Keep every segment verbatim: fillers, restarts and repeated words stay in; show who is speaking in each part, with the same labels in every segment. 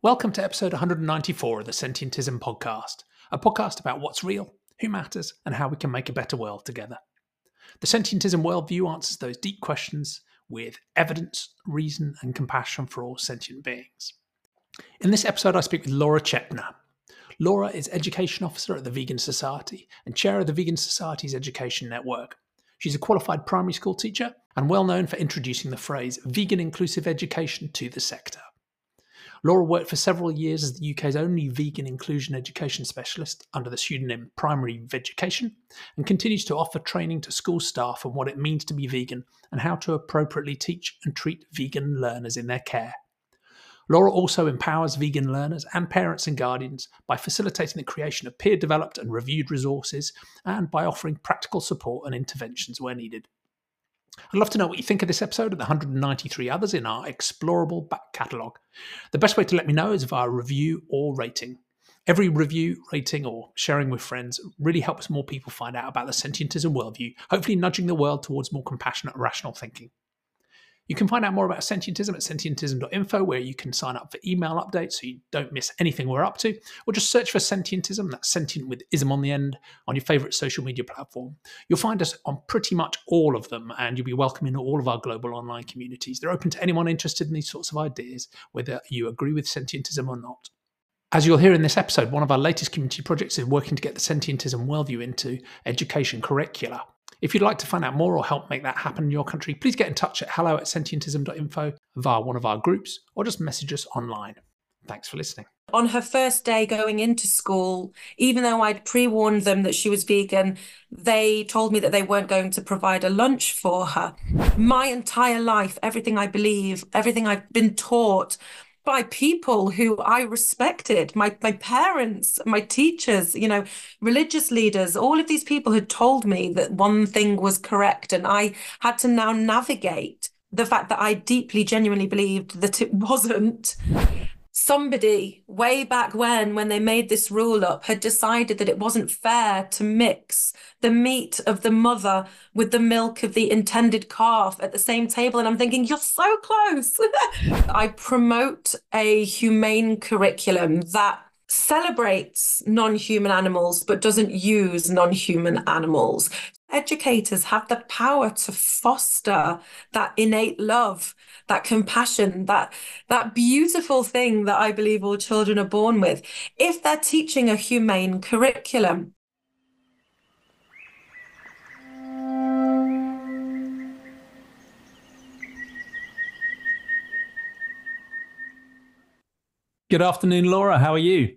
Speaker 1: Welcome to episode one hundred ninety-four of the Sentientism Podcast, a podcast about what's real, who matters, and how we can make a better world together. The Sentientism worldview answers those deep questions with evidence, reason, and compassion for all sentient beings. In this episode, I speak with Laura Chetner. Laura is Education Officer at the Vegan Society and Chair of the Vegan Society's Education Network. She's a qualified primary school teacher and well known for introducing the phrase vegan inclusive education to the sector. Laura worked for several years as the U K's only vegan inclusion education specialist under the pseudonym Primary Vegucation and continues to offer training to school staff on what it means to be vegan and how to appropriately teach and treat vegan learners in their care. Laura also empowers vegan learners and parents and guardians by facilitating the creation of peer-developed and reviewed resources and by offering practical support and interventions where needed. I'd love to know what you think of this episode and the one hundred ninety-three others in our explorable back catalogue. The best way to let me know is via review or rating. Every review, rating, or sharing with friends really helps more people find out about the Sentientism worldview, hopefully nudging the world towards more compassionate, rational thinking. You can find out more about Sentientism at sentientism dot info, where you can sign up for email updates so you don't miss anything we're up to, or just search for Sentientism, that's sentient with ism on the end, on your favourite social media platform. You'll find us on pretty much all of them, and you'll be welcome in all of our global online communities. They're open to anyone interested in these sorts of ideas, whether you agree with Sentientism or not. As you'll hear in this episode, one of our latest community projects is working to get the Sentientism worldview into education curricula. If you'd like to find out more or help make that happen in your country, please get in touch at hello at sentientism dot info via one of our groups or just message us online. Thanks for listening.
Speaker 2: On her first day going into school, even though I'd pre-warned them that she was vegan, they told me that they weren't going to provide a lunch for her. My entire life, everything I believe, everything I've been taught by people who I respected, my, my parents, my teachers, you know, religious leaders, all of these people had told me that one thing was correct. And I had to now navigate the fact that I deeply, genuinely believed that it wasn't. Somebody way back when, when they made this rule up, had decided that it wasn't fair to mix the meat of the mother with the milk of the intended calf at the same table. And I'm thinking, you're so close. I promote a humane curriculum that celebrates non-human animals, but doesn't use non-human animals. Educators have the power to foster that innate love, that compassion, that, that beautiful thing that I believe all children are born with, if they're teaching a humane curriculum.
Speaker 1: Good afternoon, Laura. How are you?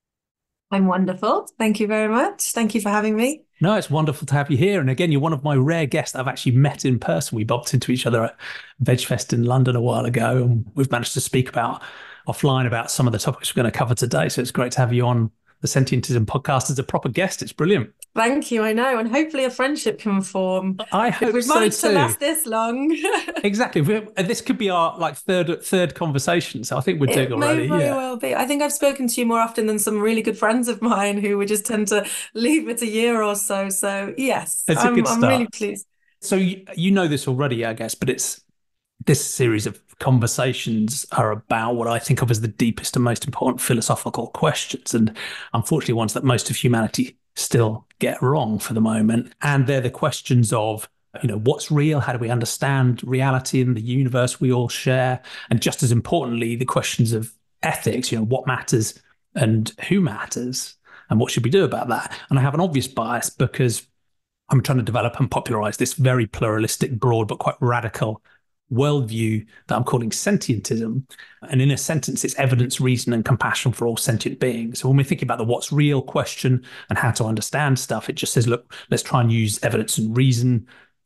Speaker 2: I'm wonderful. Thank you very much. Thank you for having me.
Speaker 1: No, it's wonderful to have you here. And again, you're one of my rare guests I've actually met in person. We bumped into each other at VegFest in London a while ago, and we've managed to speak about offline about some of the topics we're going to cover today. So it's great to have you on the Sentientism podcast as a proper guest. It's brilliant.
Speaker 2: Thank you. I know. And hopefully a friendship can form.
Speaker 1: I hope
Speaker 2: We've
Speaker 1: so
Speaker 2: managed
Speaker 1: too.
Speaker 2: to last this long.
Speaker 1: Exactly. This could be our like third third conversation. So I think we're
Speaker 2: It
Speaker 1: doing already.
Speaker 2: may very
Speaker 1: yeah.
Speaker 2: well be. I think I've spoken to you more often than some really good friends of mine who would just tend to leave it a year or so. So yes,
Speaker 1: It's a
Speaker 2: I'm,
Speaker 1: good
Speaker 2: I'm
Speaker 1: start.
Speaker 2: really pleased.
Speaker 1: So you, you know this already, I guess, but it's this series of conversations are about what I think of as the deepest and most important philosophical questions, and unfortunately ones that most of humanity still get wrong for the moment. And they're the questions of, you know, what's real? How do we understand reality in the universe we all share? And just as importantly, the questions of ethics, you know, what matters and who matters and what should we do about that? And I have an obvious bias because I'm trying to develop and popularize this very pluralistic, broad, but quite radical worldview that I'm calling sentientism. And in a sentence, it's evidence, reason, and compassion for all sentient beings. So when we're thinking about the what's real question and how to understand stuff, it just says, look, let's try and use evidence and reason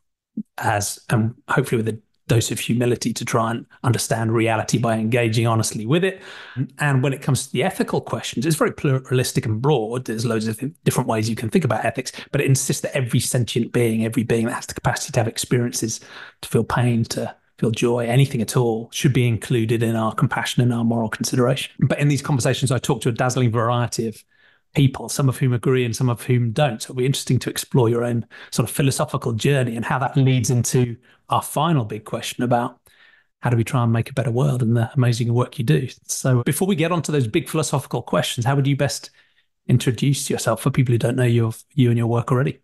Speaker 1: as, and hopefully with a dose of humility to try and understand reality by engaging honestly with it. And when it comes to the ethical questions, it's very pluralistic and broad. There's loads of different ways you can think about ethics, but it insists that every sentient being, every being that has the capacity to have experiences, to feel pain, to feel joy, anything at all, should be included in our compassion and our moral consideration. But in these conversations, I talk to a dazzling variety of people, some of whom agree and some of whom don't. So it'll be interesting to explore your own sort of philosophical journey and how that leads into our final big question about how do we try and make a better world, and the amazing work you do. So before we get on to those big philosophical questions, how would you best introduce yourself for people who don't know you, you and your work already?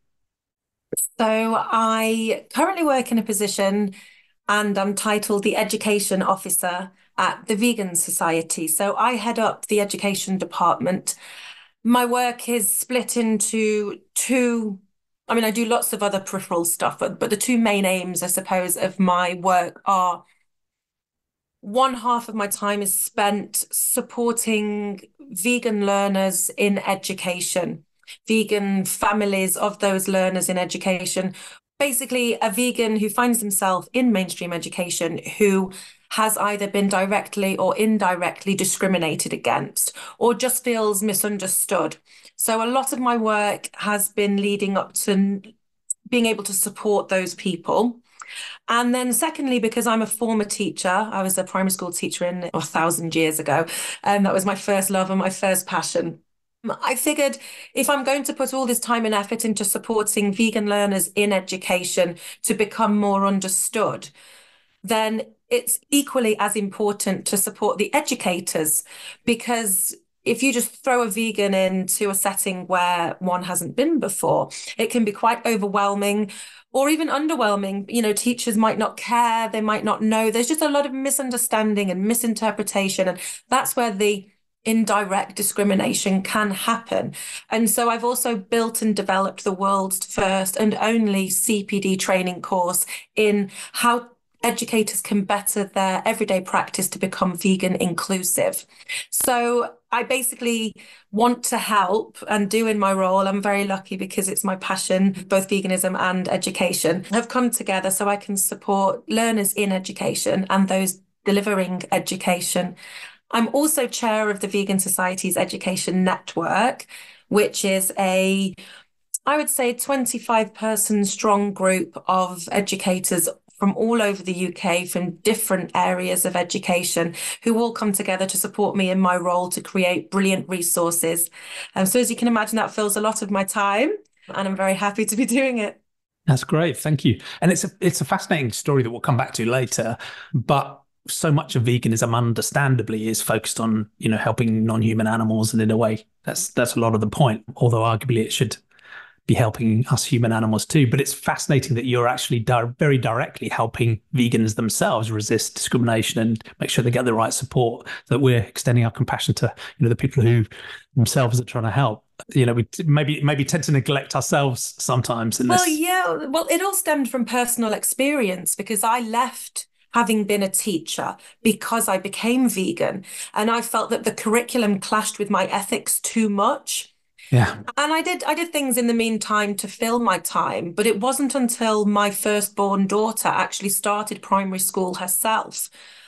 Speaker 2: So I currently work in a position and I'm titled the Education Officer at the Vegan Society. So I head up the education department. My work is split into two, I mean, I do lots of other peripheral stuff, but, but the two main aims, I suppose, of my work are one half of my time is spent supporting vegan learners in education, vegan families of those learners in education. Basically, a vegan who finds himself in mainstream education who has either been directly or indirectly discriminated against or just feels misunderstood. So a lot of my work has been leading up to being able to support those people. And then secondly, because I'm a former teacher, I was a primary school teacher in a thousand years ago, and that was my first love and my first passion. I figured if I'm going to put all this time and effort into supporting vegan learners in education to become more understood, then it's equally as important to support the educators, because if you just throw a vegan into a setting where one hasn't been before, it can be quite overwhelming or even underwhelming. You know, teachers might not care, they might not know. There's just a lot of misunderstanding and misinterpretation. And that's where the indirect discrimination can happen. And so I've also built and developed the world's first and only C P D training course in how educators can better their everyday practice to become vegan inclusive. So I basically want to help and do in my role. I'm very lucky because it's my passion, both veganism and education have come together so I can support learners in education and those delivering education. I'm also chair of the Vegan Society's Education Network, which is a, I would say, twenty-five person strong group of educators from all over the U K, from different areas of education, who all come together to support me in my role to create brilliant resources. Um, so as you can imagine, that fills a lot of my time, and I'm very happy to be doing it.
Speaker 1: That's great. Thank you. And it's a, it's a fascinating story that we'll come back to later, but so much of veganism, understandably, is focused on, you know, helping non-human animals. And in a way, that's, that's a lot of the point, although arguably it should be helping us human animals too. But it's fascinating that you're actually di- very directly helping vegans themselves resist discrimination and make sure they get the right support, that we're extending our compassion to, you know, the people who themselves are trying to help. You know, we t- maybe maybe tend to neglect ourselves sometimes in
Speaker 2: Well,
Speaker 1: this.
Speaker 2: yeah, well, it all stemmed from personal experience, because I left having been a teacher because I became vegan, and I felt that the curriculum clashed with my ethics too much.
Speaker 1: Yeah.
Speaker 2: And I did I did things in the meantime to fill my time, but it wasn't until my firstborn daughter actually started primary school herself.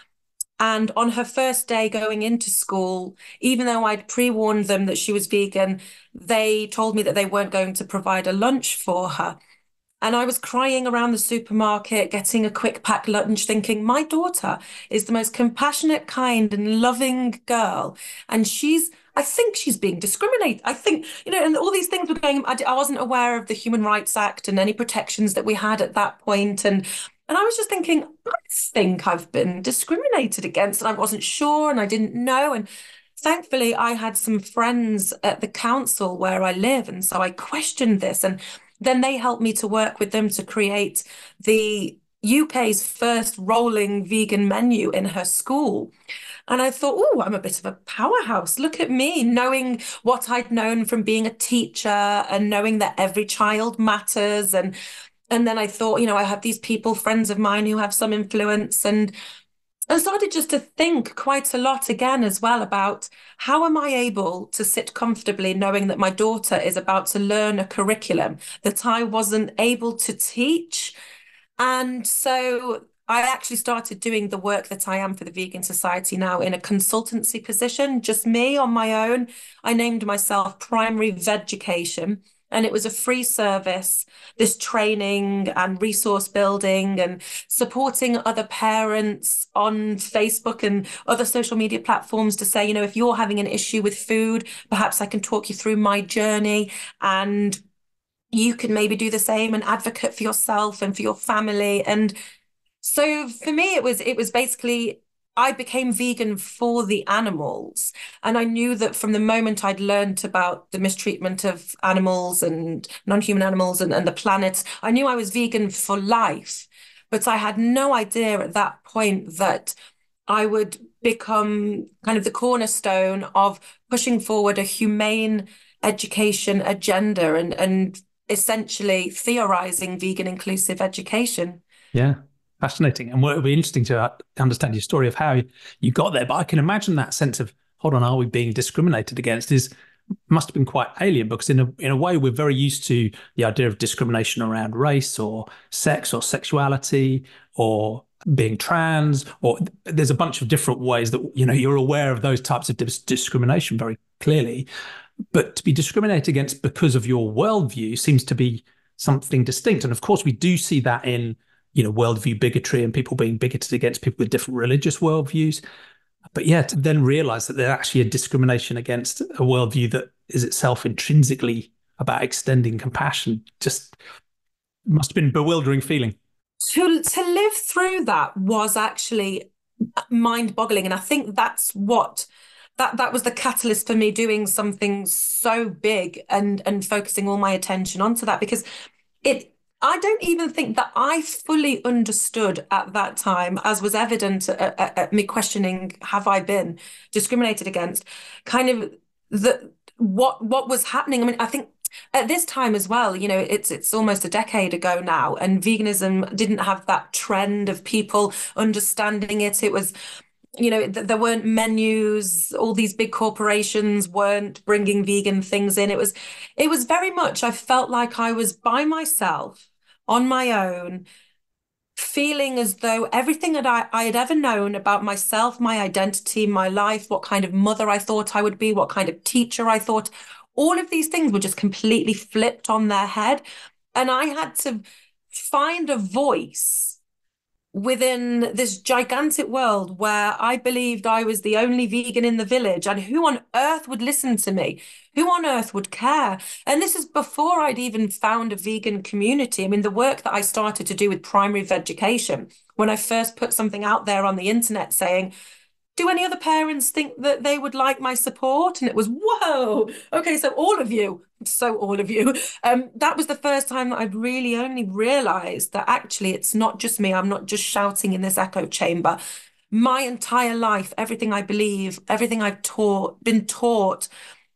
Speaker 2: And on her first day going into school, even though I'd pre-warned them that she was vegan, they told me that they weren't going to provide a lunch for her. And I was crying around the supermarket, getting a quick pack lunch, thinking, my daughter is the most compassionate, kind, and loving girl. And she's, I think she's being discriminated. I think, you know, and all these things were going, I, I wasn't aware of the Human Rights Act and any protections that we had at that point. And, and I was just thinking, I think I've been discriminated against, and I wasn't sure and I didn't know. And thankfully, I had some friends at the council where I live. And so I questioned this, and then they helped me to work with them to create the U K's first rolling vegan menu in her school. And I thought, oh, I'm a bit of a powerhouse. Look at me, knowing what I'd known from being a teacher and knowing that every child matters. And and then I thought, you know, I have these people, friends of mine, who have some influence. And I started just to think quite a lot again as well about how am I able to sit comfortably knowing that my daughter is about to learn a curriculum that I wasn't able to teach. And so I actually started doing the work that I am for the Vegan Society now in a consultancy position, just me on my own. I named myself Primary Vegucation. And it was a free service, this training and resource building and supporting other parents on Facebook and other social media platforms to say, you know, if you're having an issue with food, perhaps I can talk you through my journey, and you can maybe do the same and advocate for yourself and for your family. And So for me, it was it was basically I became vegan for the animals. And I knew that from the moment I'd learned about the mistreatment of animals and non-human animals and, and the planet, I knew I was vegan for life. But I had no idea at that point that I would become kind of the cornerstone of pushing forward a humane education agenda and, and essentially theorizing vegan inclusive education.
Speaker 1: Yeah, fascinating. And it'll be interesting to uh, understand your story of how you got there. But I can imagine that sense of, hold on, are we being discriminated against is must have been quite alien, because in a in a way we're very used to the idea of discrimination around race or sex or sexuality or being trans, or there's a bunch of different ways that, you know, you're aware of those types of dis- discrimination very clearly. But to be discriminated against because of your worldview seems to be something distinct. And of course, we do see that in, you know, worldview bigotry and people being bigoted against people with different religious worldviews. But yeah, to then realize that there's actually a discrimination against a worldview that is itself intrinsically about extending compassion just must have been a bewildering feeling.
Speaker 2: To to live through that was actually mind-boggling, and I think that's what that that was the catalyst for me doing something so big and and focusing all my attention onto that, because it I don't even think that I fully understood at that time, as was evident at, at, at me questioning, have I been discriminated against? Kind of the what what was happening. I mean, I think at this time as well, you know, it's it's almost a decade ago now, and veganism didn't have that trend of people understanding it. It was, you know, th- there weren't menus, all these big corporations weren't bringing vegan things in. It was, it was very much, I felt like I was by myself on my own, feeling as though everything that I, I had ever known about myself, my identity, my life, what kind of mother I thought I would be, what kind of teacher I thought, all of these things were just completely flipped on their head. And I had to find a voice within this gigantic world where I believed I was the only vegan in the village, and who on earth would listen to me? Who on earth would care? And this is before I'd even found a vegan community. I mean, the work that I started to do with primary education, when I first put something out there on the internet saying, do any other parents think that they would like my support? And it was, whoa, okay, so all of you, so all of you. Um, that was the first time that I'd really only realized that actually it's not just me. I'm not just shouting in this echo chamber. My entire life, everything I believe, everything I've taught, been taught,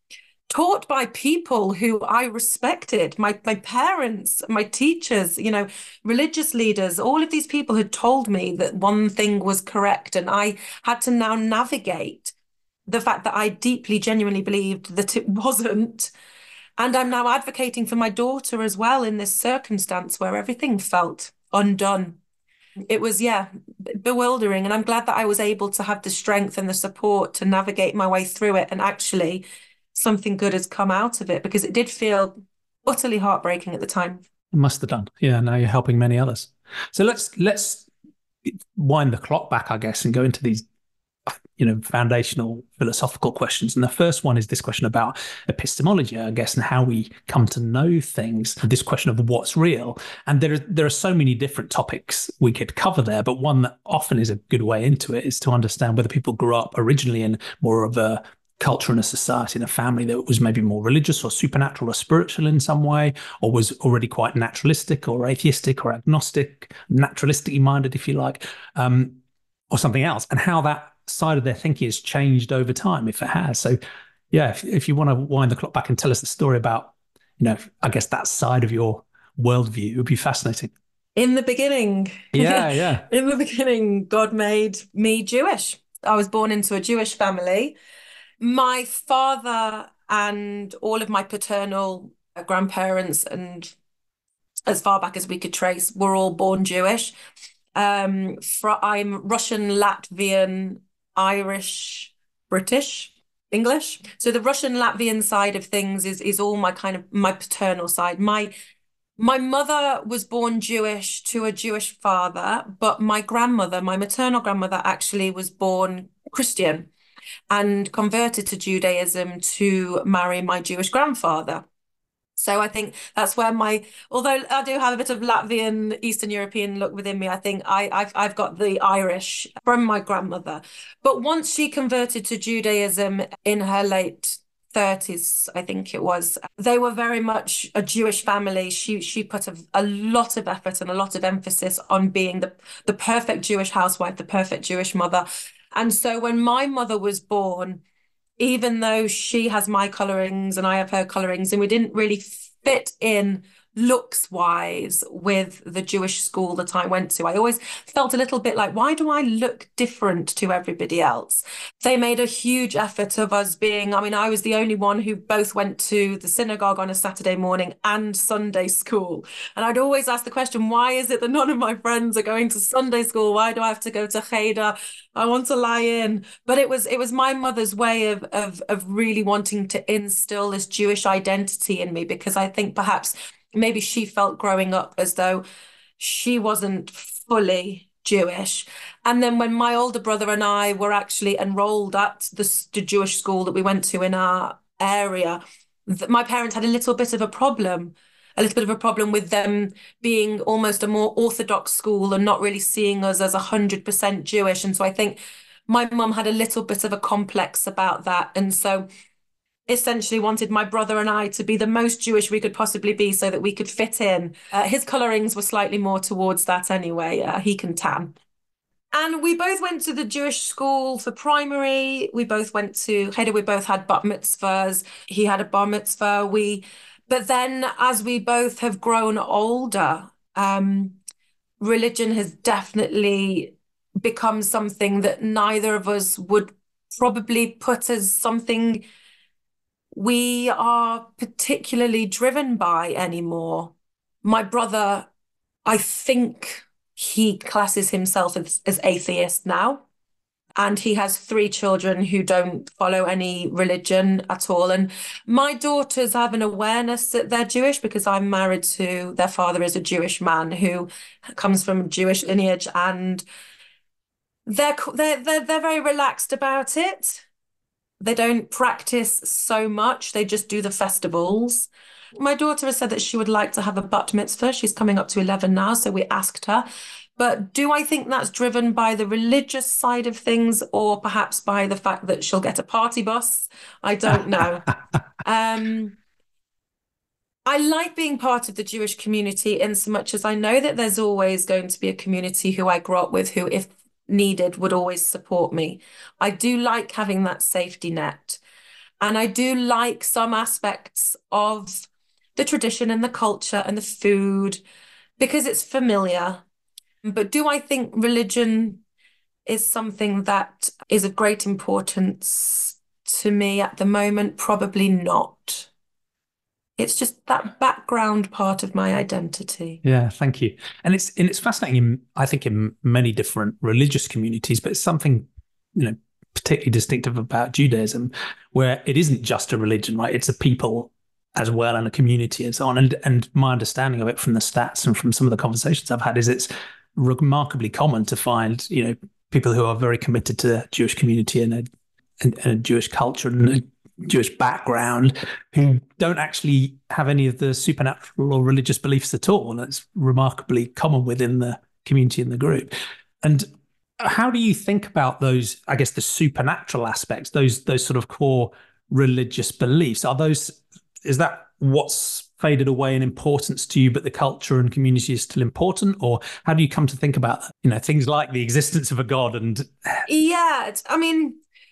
Speaker 2: taught by people who I respected, my my parents, my teachers, you know, religious leaders, all of these people had told me that one thing was correct, and I had to now navigate the fact that I deeply, genuinely believed that it wasn't. And I'm now advocating for my daughter as well in this circumstance where everything felt undone. It was, yeah, bewildering. And I'm glad that I was able to have the strength and the support to navigate my way through it. And actually, something good has come out of it, because it did feel utterly heartbreaking at the time.
Speaker 1: It must have done. Yeah, now you're helping many others. So let's let's wind the clock back, I guess, and go into these, you know, foundational philosophical questions. And the first one is this question about epistemology, I guess, and how we come to know things. This question of what's real. And there, there are so many different topics we could cover there, but one that often is a good way into it is to understand whether people grew up originally in more of a culture and a society and a family that was maybe more religious or supernatural or spiritual in some way, or was already quite naturalistic or atheistic or agnostic, naturalistically minded, if you like, um, or something else, and how that side of their thinking has changed over time, if it has. So yeah, if, if you want to wind the clock back and tell us the story about, you know, I guess that side of your worldview, it would be fascinating.
Speaker 2: In the beginning,
Speaker 1: Yeah, yeah.
Speaker 2: in the beginning, God made me Jewish. I was born into a Jewish family. My father and all of my paternal grandparents, and as far back as we could trace, were all born Jewish. Um, fr- I'm Russian, Latvian, Irish, British, English. So the Russian, Latvian side of things is is all my kind of my paternal side. My my mother was born Jewish to a Jewish father, but my grandmother, my maternal grandmother, actually was born Christian and converted to Judaism to marry my Jewish grandfather. So I think that's where my, although I do have a bit of Latvian, Eastern European look within me, I think I, I've I've got the Irish from my grandmother. But once she converted to Judaism in her late thirties, I think it was, they were very much a Jewish family. She she put a, a lot of effort and a lot of emphasis on being the, the perfect Jewish housewife, the perfect Jewish mother. And so when my mother was born, even though she has my colorings and I have her colorings, and we didn't really fit in looks wise with the Jewish school that I went to, I always felt a little bit like, why do I look different to everybody else? They made a huge effort of us being, I mean, I was the only one who both went to the synagogue on a Saturday morning and Sunday school. And I'd always ask the question, why is it that none of my friends are going to Sunday school? Why do I have to go to Cheder? I want to lie in. But it was it was my mother's way of of of really wanting to instill this Jewish identity in me, because I think perhaps maybe she felt growing up as though she wasn't fully Jewish. And then when my older brother and I were actually enrolled at the, the Jewish school that we went to in our area, my parents had a little bit of a problem, a little bit of a problem with them being almost a more orthodox school and not really seeing us as one hundred percent Jewish. And so I think my mum had a little bit of a complex about that. And so essentially wanted my brother and I to be the most Jewish we could possibly be so that we could fit in. Uh, his colorings were slightly more towards that anyway. Uh, he can tan. And we both went to the Jewish school for primary. We both went to Cheder. We both had bat mitzvahs. He had a bar mitzvah. We, but then as we both have grown older, um, religion has definitely become something that neither of us would probably put as something we are particularly driven by anymore. My brother, I think he classes himself as, as atheist now, and he has three children who don't follow any religion at all. And my daughters have an awareness that they're Jewish because I'm married to, their father is a Jewish man who comes from Jewish lineage, and they're they're they're, they're very relaxed about it. They don't practice so much. They just do the festivals. My daughter has said that she would like to have a bat mitzvah. She's coming up to eleven now, so we asked her. But do I think that's driven by the religious side of things, or perhaps by the fact that she'll get a party bus? I don't know. um, I like being part of the Jewish community in so much as I know that there's always going to be a community who I grew up with who, if needed, would always support me. I do like having that safety net. And I do like some aspects of the tradition and the culture and the food because it's familiar. But do I think religion is something that is of great importance to me at the moment? Probably not. It's just that background part of my identity.
Speaker 1: Yeah, thank you. And it's and it's fascinating, in, I think, in many different religious communities, but it's something, you know, particularly distinctive about Judaism, where it isn't just a religion, right? It's a people as well and a community and so on. And and my understanding of it from the stats and from some of the conversations I've had is it's remarkably common to find, you know, people who are very committed to the Jewish community and a, and, and a Jewish culture and a Jewish background who don't actually have any of the supernatural or religious beliefs at all. And that's remarkably common within the community and the group. And how do you think about those, I guess, the supernatural aspects, those those sort of core religious beliefs? Are those, is that what's faded away in importance to you, but the culture and community is still important? Or how do you come to think about, you know, things like the existence of a God? And
Speaker 2: yeah, I mean,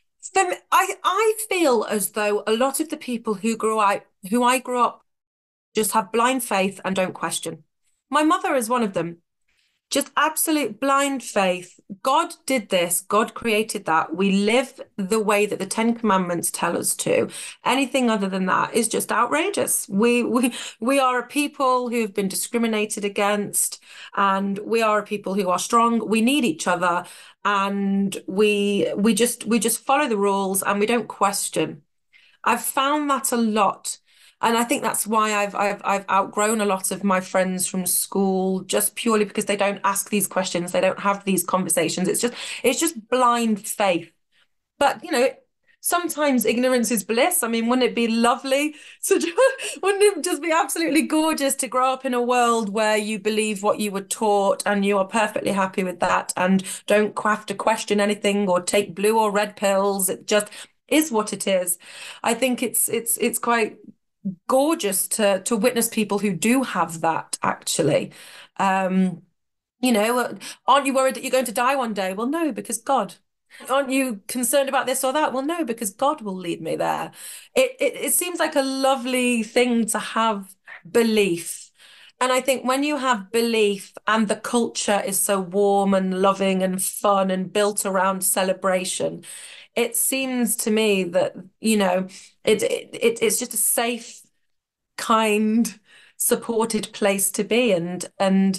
Speaker 2: I I feel as though a lot of the people who grew up, who I grew up, just have blind faith and don't question. My mother is one of them. Just absolute blind faith. God did this. God created that. We live the way that the Ten Commandments tell us to. Anything other than that is just outrageous. We we we are a people who have been discriminated against, and we are a people who are strong. We need each other, and we we just we just follow the rules and we don't question. I've found that a lot. And I think that's why I've I've I've outgrown a lot of my friends from school, just purely because they don't ask these questions, they don't have these conversations. It's just it's just blind faith. But you know, sometimes ignorance is bliss. I mean, wouldn't it be lovely to just, wouldn't it just be absolutely gorgeous to grow up in a world where you believe what you were taught and you are perfectly happy with that and don't have to question anything or take blue or red pills. It just is what it is. I think it's it's it's quite gorgeous to to witness people who do have that actually. Um, you know, aren't you worried that you're going to die one day? Well, no, because God. Aren't you concerned about this or that? Well, no, because God will lead me there. It, it it seems like a lovely thing to have belief. And I think when you have belief and the culture is so warm and loving and fun and built around celebration, it seems to me that, you know, it, it it's just a safe, kind, supported place to be. And and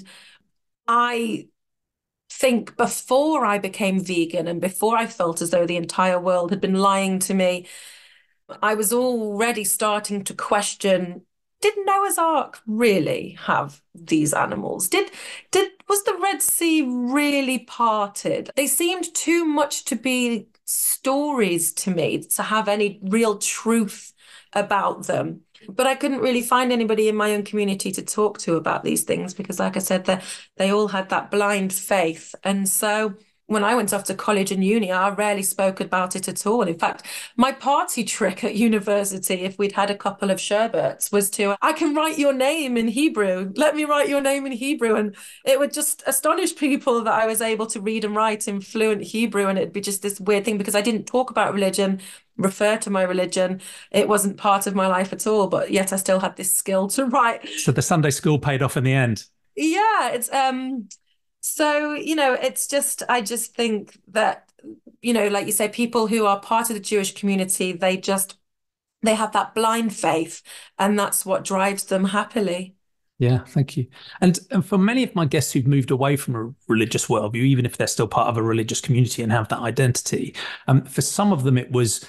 Speaker 2: I think before I became vegan and before I felt as though the entire world had been lying to me, I was already starting to question, did Noah's Ark really have these animals? Did did was the Red Sea really parted? They seemed too much to be stories to me to have any real truth about them. But I couldn't really find anybody in my own community to talk to about these things because, like I said, they they all had that blind faith. And so when I went off to college and uni, I rarely spoke about it at all. In fact, my party trick at university, if we'd had a couple of sherbets, was to, I can write your name in Hebrew. Let me write your name in Hebrew. And it would just astonish people that I was able to read and write in fluent Hebrew. And it'd be just this weird thing because I didn't talk about religion, refer to my religion. It wasn't part of my life at all, but yet I still had this skill to write.
Speaker 1: So the Sunday school paid off in the end.
Speaker 2: Yeah, it's um so, you know, it's just, I just think that, you know, like you say, people who are part of the Jewish community, they just, they have that blind faith, and that's what drives them happily.
Speaker 1: Yeah, thank you. And, and for many of my guests who've moved away from a religious worldview, even if they're still part of a religious community and have that identity, um, for some of them it was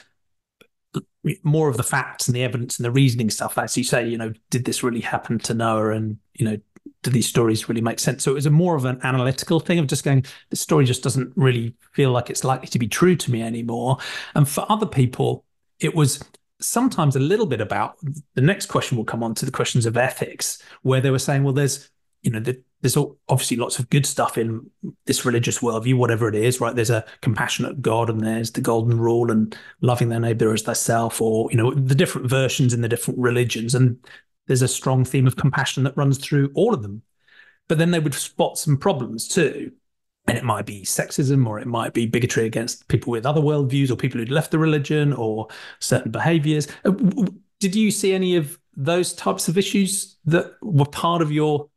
Speaker 1: more of the facts and the evidence and the reasoning stuff. As you say, you know, did this really happen to Noah? And, you know, do these stories really make sense? So it was a more of an analytical thing of just going, this story just doesn't really feel like it's likely to be true to me anymore. And for other people, it was sometimes a little bit about, the next question will come on to the questions of ethics, where they were saying, well, there's, you know, the, there's obviously lots of good stuff in this religious worldview, whatever it is, right? There's a compassionate God and there's the golden rule and loving their neighbor as thyself, or, you know, the different versions in the different religions. And there's a strong theme of compassion that runs through all of them. But then they would spot some problems too. And it might be sexism, or it might be bigotry against people with other worldviews or people who'd left the religion or certain behaviors. Did you see any of those types of issues that were part of your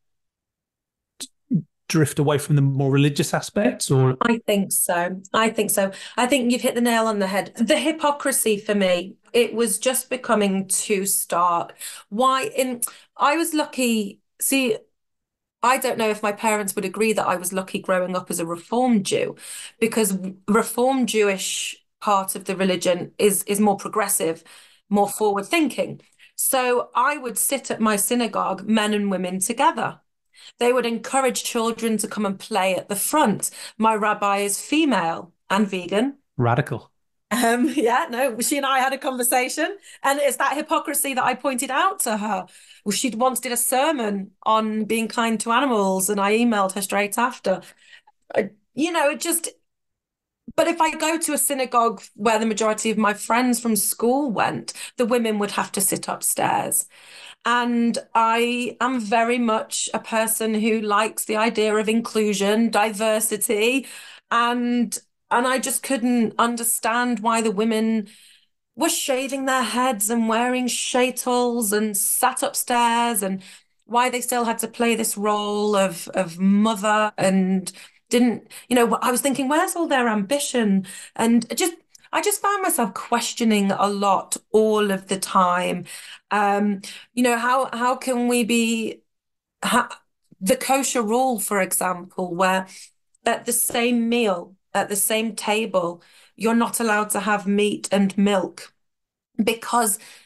Speaker 1: drift away from the more religious aspects? Or
Speaker 2: I think so. I think so. I think you've hit the nail on the head. The hypocrisy for me, it was just becoming too stark. Why in I was lucky. See, I don't know if my parents would agree that I was lucky growing up as a Reformed Jew, because Reformed Jewish part of the religion is is more progressive, more forward thinking. So I would sit at my synagogue, men and women together. They would encourage children to come and play at the front. My rabbi is female and vegan.
Speaker 1: Radical.
Speaker 2: Um, yeah, no, she and I had a conversation, and it's that hypocrisy that I pointed out to her. Well, she'd once did a sermon on being kind to animals, and I emailed her straight after. I, you know, it just, but if I go to a synagogue where the majority of my friends from school went, the women would have to sit upstairs. And I am very much a person who likes the idea of inclusion, diversity, and and I just couldn't understand why the women were shaving their heads and wearing shaitels and sat upstairs, and why they still had to play this role of of mother and didn't, you know, I was thinking, where's all their ambition? And just I just found myself questioning a lot all of the time. Um, you know, how how can we be ha, the kosher rule, for example, where at the same meal, at the same table, you're not allowed to have meat and milk because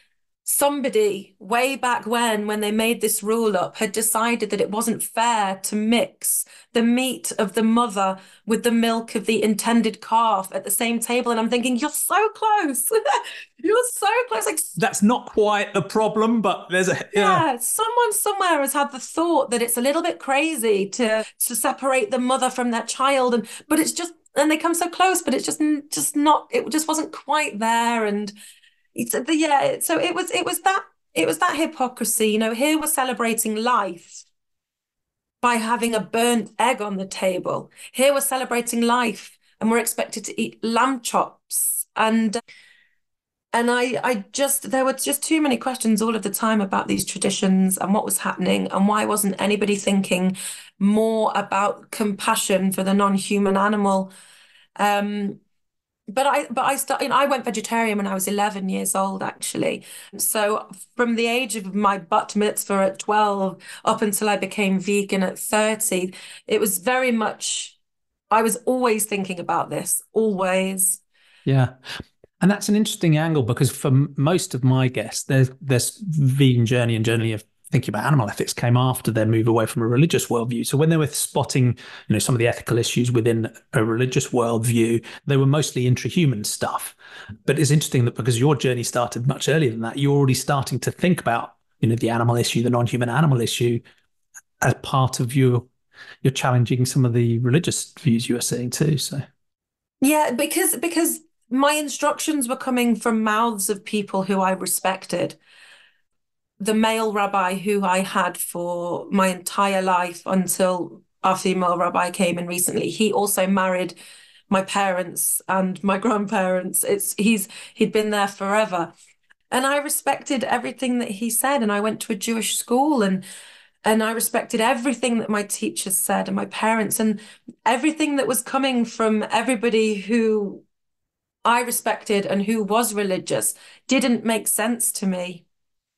Speaker 2: somebody way back when, when they made this rule up, had decided that it wasn't fair to mix the meat of the mother with the milk of the intended calf at the same table. And I'm thinking, you're so close. You're so close. Like,
Speaker 1: That's not quite the problem, but there's a yeah.
Speaker 2: yeah, someone somewhere has had the thought that it's a little bit crazy to to separate the mother from their child, and but it's just, and they come so close, but it's just just not, it just wasn't quite there. And it's the yeah, so it was it was that it was that hypocrisy. You know, here we're celebrating life by having a burnt egg on the table. Here we're celebrating life and we're expected to eat lamb chops. And and I I just there were just too many questions all of the time about these traditions and what was happening, and why wasn't anybody thinking more about compassion for the non-human animal. Um, But I, but I started, I went vegetarian when I was eleven years old, actually. So from the age of my bat mitzvah at twelve up until I became vegan at thirty, it was very much, I was always thinking about this, always.
Speaker 1: Yeah. And that's an interesting angle, because for most of my guests, there's this vegan journey and journey of thinking about animal ethics came after their move away from a religious worldview. So when they were spotting, you know, some of the ethical issues within a religious worldview, they were mostly intrahuman stuff. But it's interesting that because your journey started much earlier than that, you're already starting to think about, you know, the animal issue, the non-human animal issue, as part of your you're challenging some of the religious views you are seeing too. So
Speaker 2: Yeah, because because my instructions were coming from mouths of people who I respected. The male rabbi who I had for my entire life until our female rabbi came in recently, he also married my parents and my grandparents. It's he's he'd been there forever. And I respected everything that he said. And I went to a Jewish school, and and I respected everything that my teachers said and my parents, and everything that was coming from everybody who I respected and who was religious didn't make sense to me.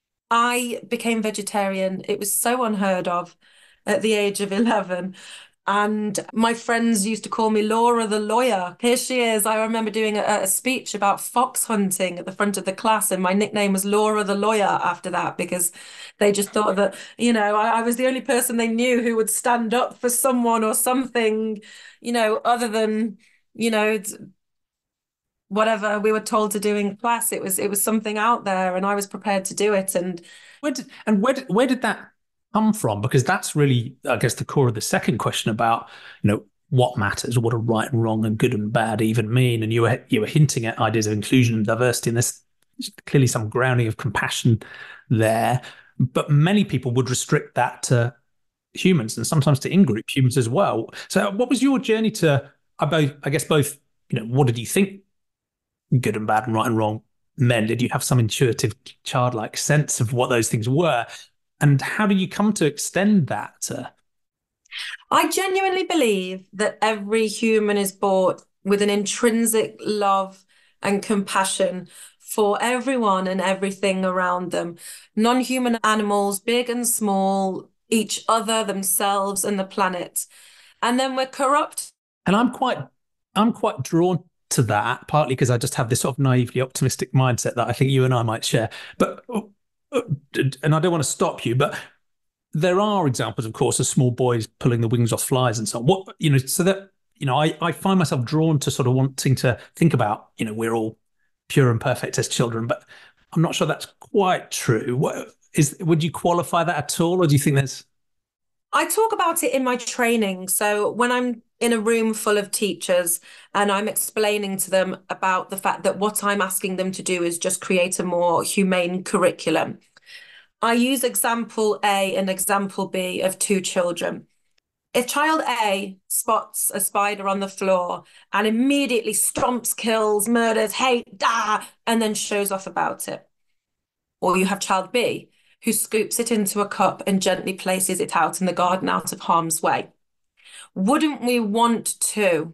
Speaker 2: I became vegetarian. It was so unheard of at the age of eleven. And my friends used to call me Laura the lawyer. Here she is. I remember doing a, a speech about fox hunting at the front of the class, and my nickname was Laura the lawyer after that, because they just thought that, you know, I, I was the only person they knew who would stand up for someone or something, you know, other than, you know, whatever we were told to do in class. It was it was something out there, and I was prepared to do it. And
Speaker 1: where did, and where did, where did that come from? Because that's really, I guess, the core of the second question about, you know, what matters, what are right and wrong and good and bad even mean. And you were you were hinting at ideas of inclusion and diversity, and there's clearly some grounding of compassion there. But many people would restrict that to humans, and sometimes to in-group humans as well. So what was your journey to, I both, I guess both, you know, what did you think good and bad and right and wrong meant? Did you have some intuitive childlike sense of what those things were? And how did you come to extend that to...
Speaker 2: I genuinely believe that every human is born with an intrinsic love and compassion for everyone and everything around them. Non-human animals, big and small, each other, themselves, and the planet. And then we're corrupt.
Speaker 1: And I'm quite, I'm quite drawn to that, partly because I just have this sort of naively optimistic mindset that I think you and I might share. But, and I don't want to stop you, but there are examples, of course, of small boys pulling the wings off flies and so on. What, you know, so that, you know, I, I find myself drawn to sort of wanting to think about, you know, we're all pure and perfect as children, but I'm not sure that's quite true. What is, would you qualify that at all? Or do you think there's...
Speaker 2: I talk about it in my training. So when I'm in a room full of teachers and I'm explaining to them about the fact that what I'm asking them to do is just create a more humane curriculum, I use example A and example B of two children. If child A spots a spider on the floor and immediately stomps, kills, murders, hate, da, and then shows off about it, or you have child B who scoops it into a cup and gently places it out in the garden out of harm's way, wouldn't we want to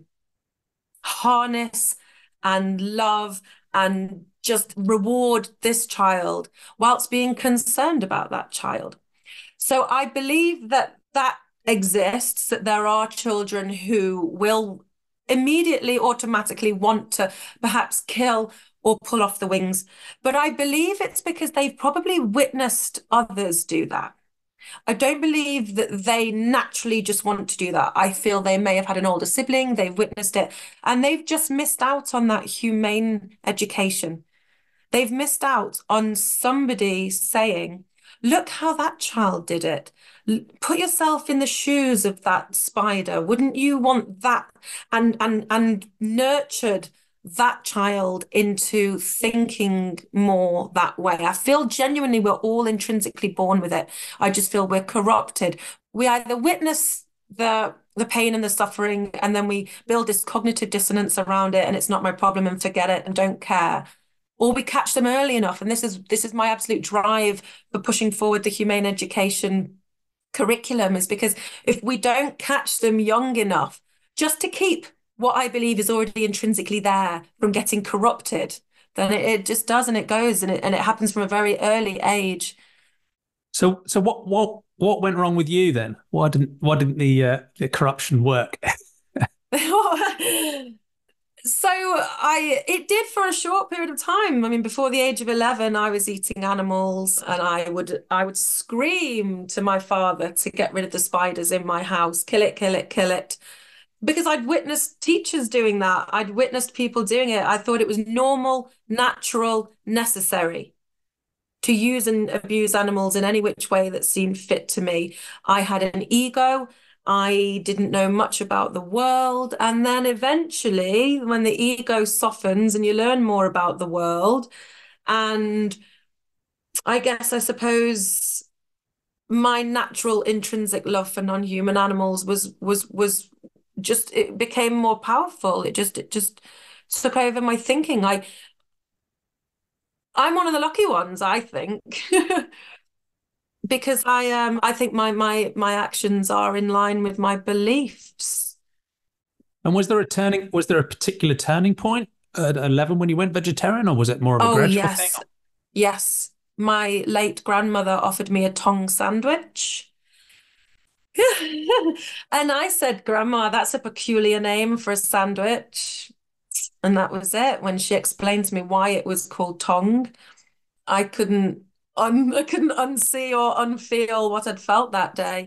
Speaker 2: harness and love and just reward this child whilst being concerned about that child? So I believe that that exists, that there are children who will immediately, automatically want to perhaps kill or pull off the wings. But I believe it's because they've probably witnessed others do that. I don't believe that they naturally just want to do that. I feel they may have had an older sibling, they've witnessed it, and they've just missed out on that humane education. They've missed out on somebody saying, look how that child did it. Put yourself in the shoes of that spider. Wouldn't you want that? And and and nurtured that child into thinking more that way. I feel genuinely we're all intrinsically born with it. I just feel we're corrupted. We either witness the the pain and the suffering, and then we build this cognitive dissonance around it, and it's not my problem and forget it and don't care. Or we catch them early enough. And this is this is my absolute drive for pushing forward the humane education curriculum, is because if we don't catch them young enough, just to keep what I believe is already intrinsically there from getting corrupted, then it, it just does, and it goes, and it and it happens from a very early age.
Speaker 1: So, so what what what went wrong with you then? Why didn't why didn't the uh, the corruption work?
Speaker 2: So I it did for a short period of time. I mean, before the age of eleven, I was eating animals, and I would I would scream to my father to get rid of the spiders in my house, kill it, kill it, kill it. Because I'd witnessed teachers doing that. I'd witnessed people doing it. I thought it was normal, natural, necessary to use and abuse animals in any which way that seemed fit to me. I had an ego. I didn't know much about the world. And then eventually, when the ego softens and you learn more about the world, and I guess I suppose my natural intrinsic love for non-human animals was was was just it became more powerful. It just it just took over my thinking. I I'm one of the lucky ones, I think. Because I um I think my my my actions are in line with my beliefs.
Speaker 1: And was there a turning? Was there a particular turning point at eleven when you went vegetarian, or was it more of a
Speaker 2: Oh
Speaker 1: gradual thing?
Speaker 2: yes. Yes. My late grandmother offered me a tongue sandwich. And I said, Grandma, that's a peculiar name for a sandwich. And that was it. When she explained to me why it was called tongue, I couldn't un I couldn't unsee or unfeel what I'd felt that day.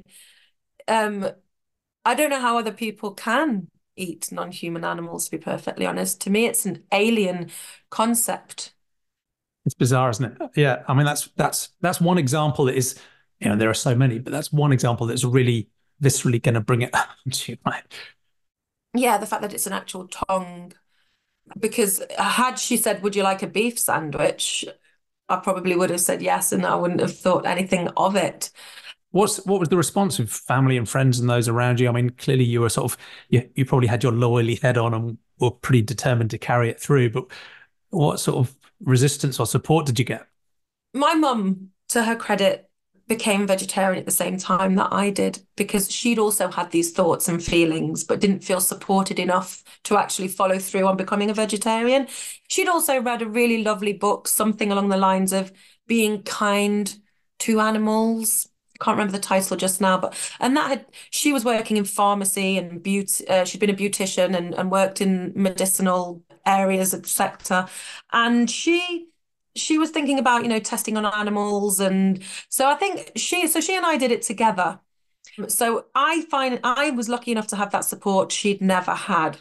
Speaker 2: Um, I don't know how other people can eat non-human animals, to be perfectly honest. To me, it's an alien concept.
Speaker 1: It's bizarre, isn't it? Yeah, I mean that's that's that's one example that is, you know, there are so many, but that's one example that's really viscerally going to bring it to you, right?
Speaker 2: Yeah, the fact that it's an actual tongue. Because had she said, would you like a beef sandwich? I probably would have said yes, and I wouldn't have thought anything of it.
Speaker 1: What's what was the response of family and friends and those around you? I mean, clearly you were sort of you, you probably had your lawyerly head on and were pretty determined to carry it through. But what sort of resistance or support did you get?
Speaker 2: My mum, to her credit, became vegetarian at the same time that I did because she'd also had these thoughts and feelings, but didn't feel supported enough to actually follow through on becoming a vegetarian. She'd also read a really lovely book, something along the lines of being kind to animals. Can't remember the title just now, but and that had she was working in pharmacy and beauty. Uh, she'd been a beautician and, and worked in medicinal areas of sector, and she she was thinking about, you know, testing on animals. And so I think she, so she and I did it together. So I find I was lucky enough to have that support she'd never had.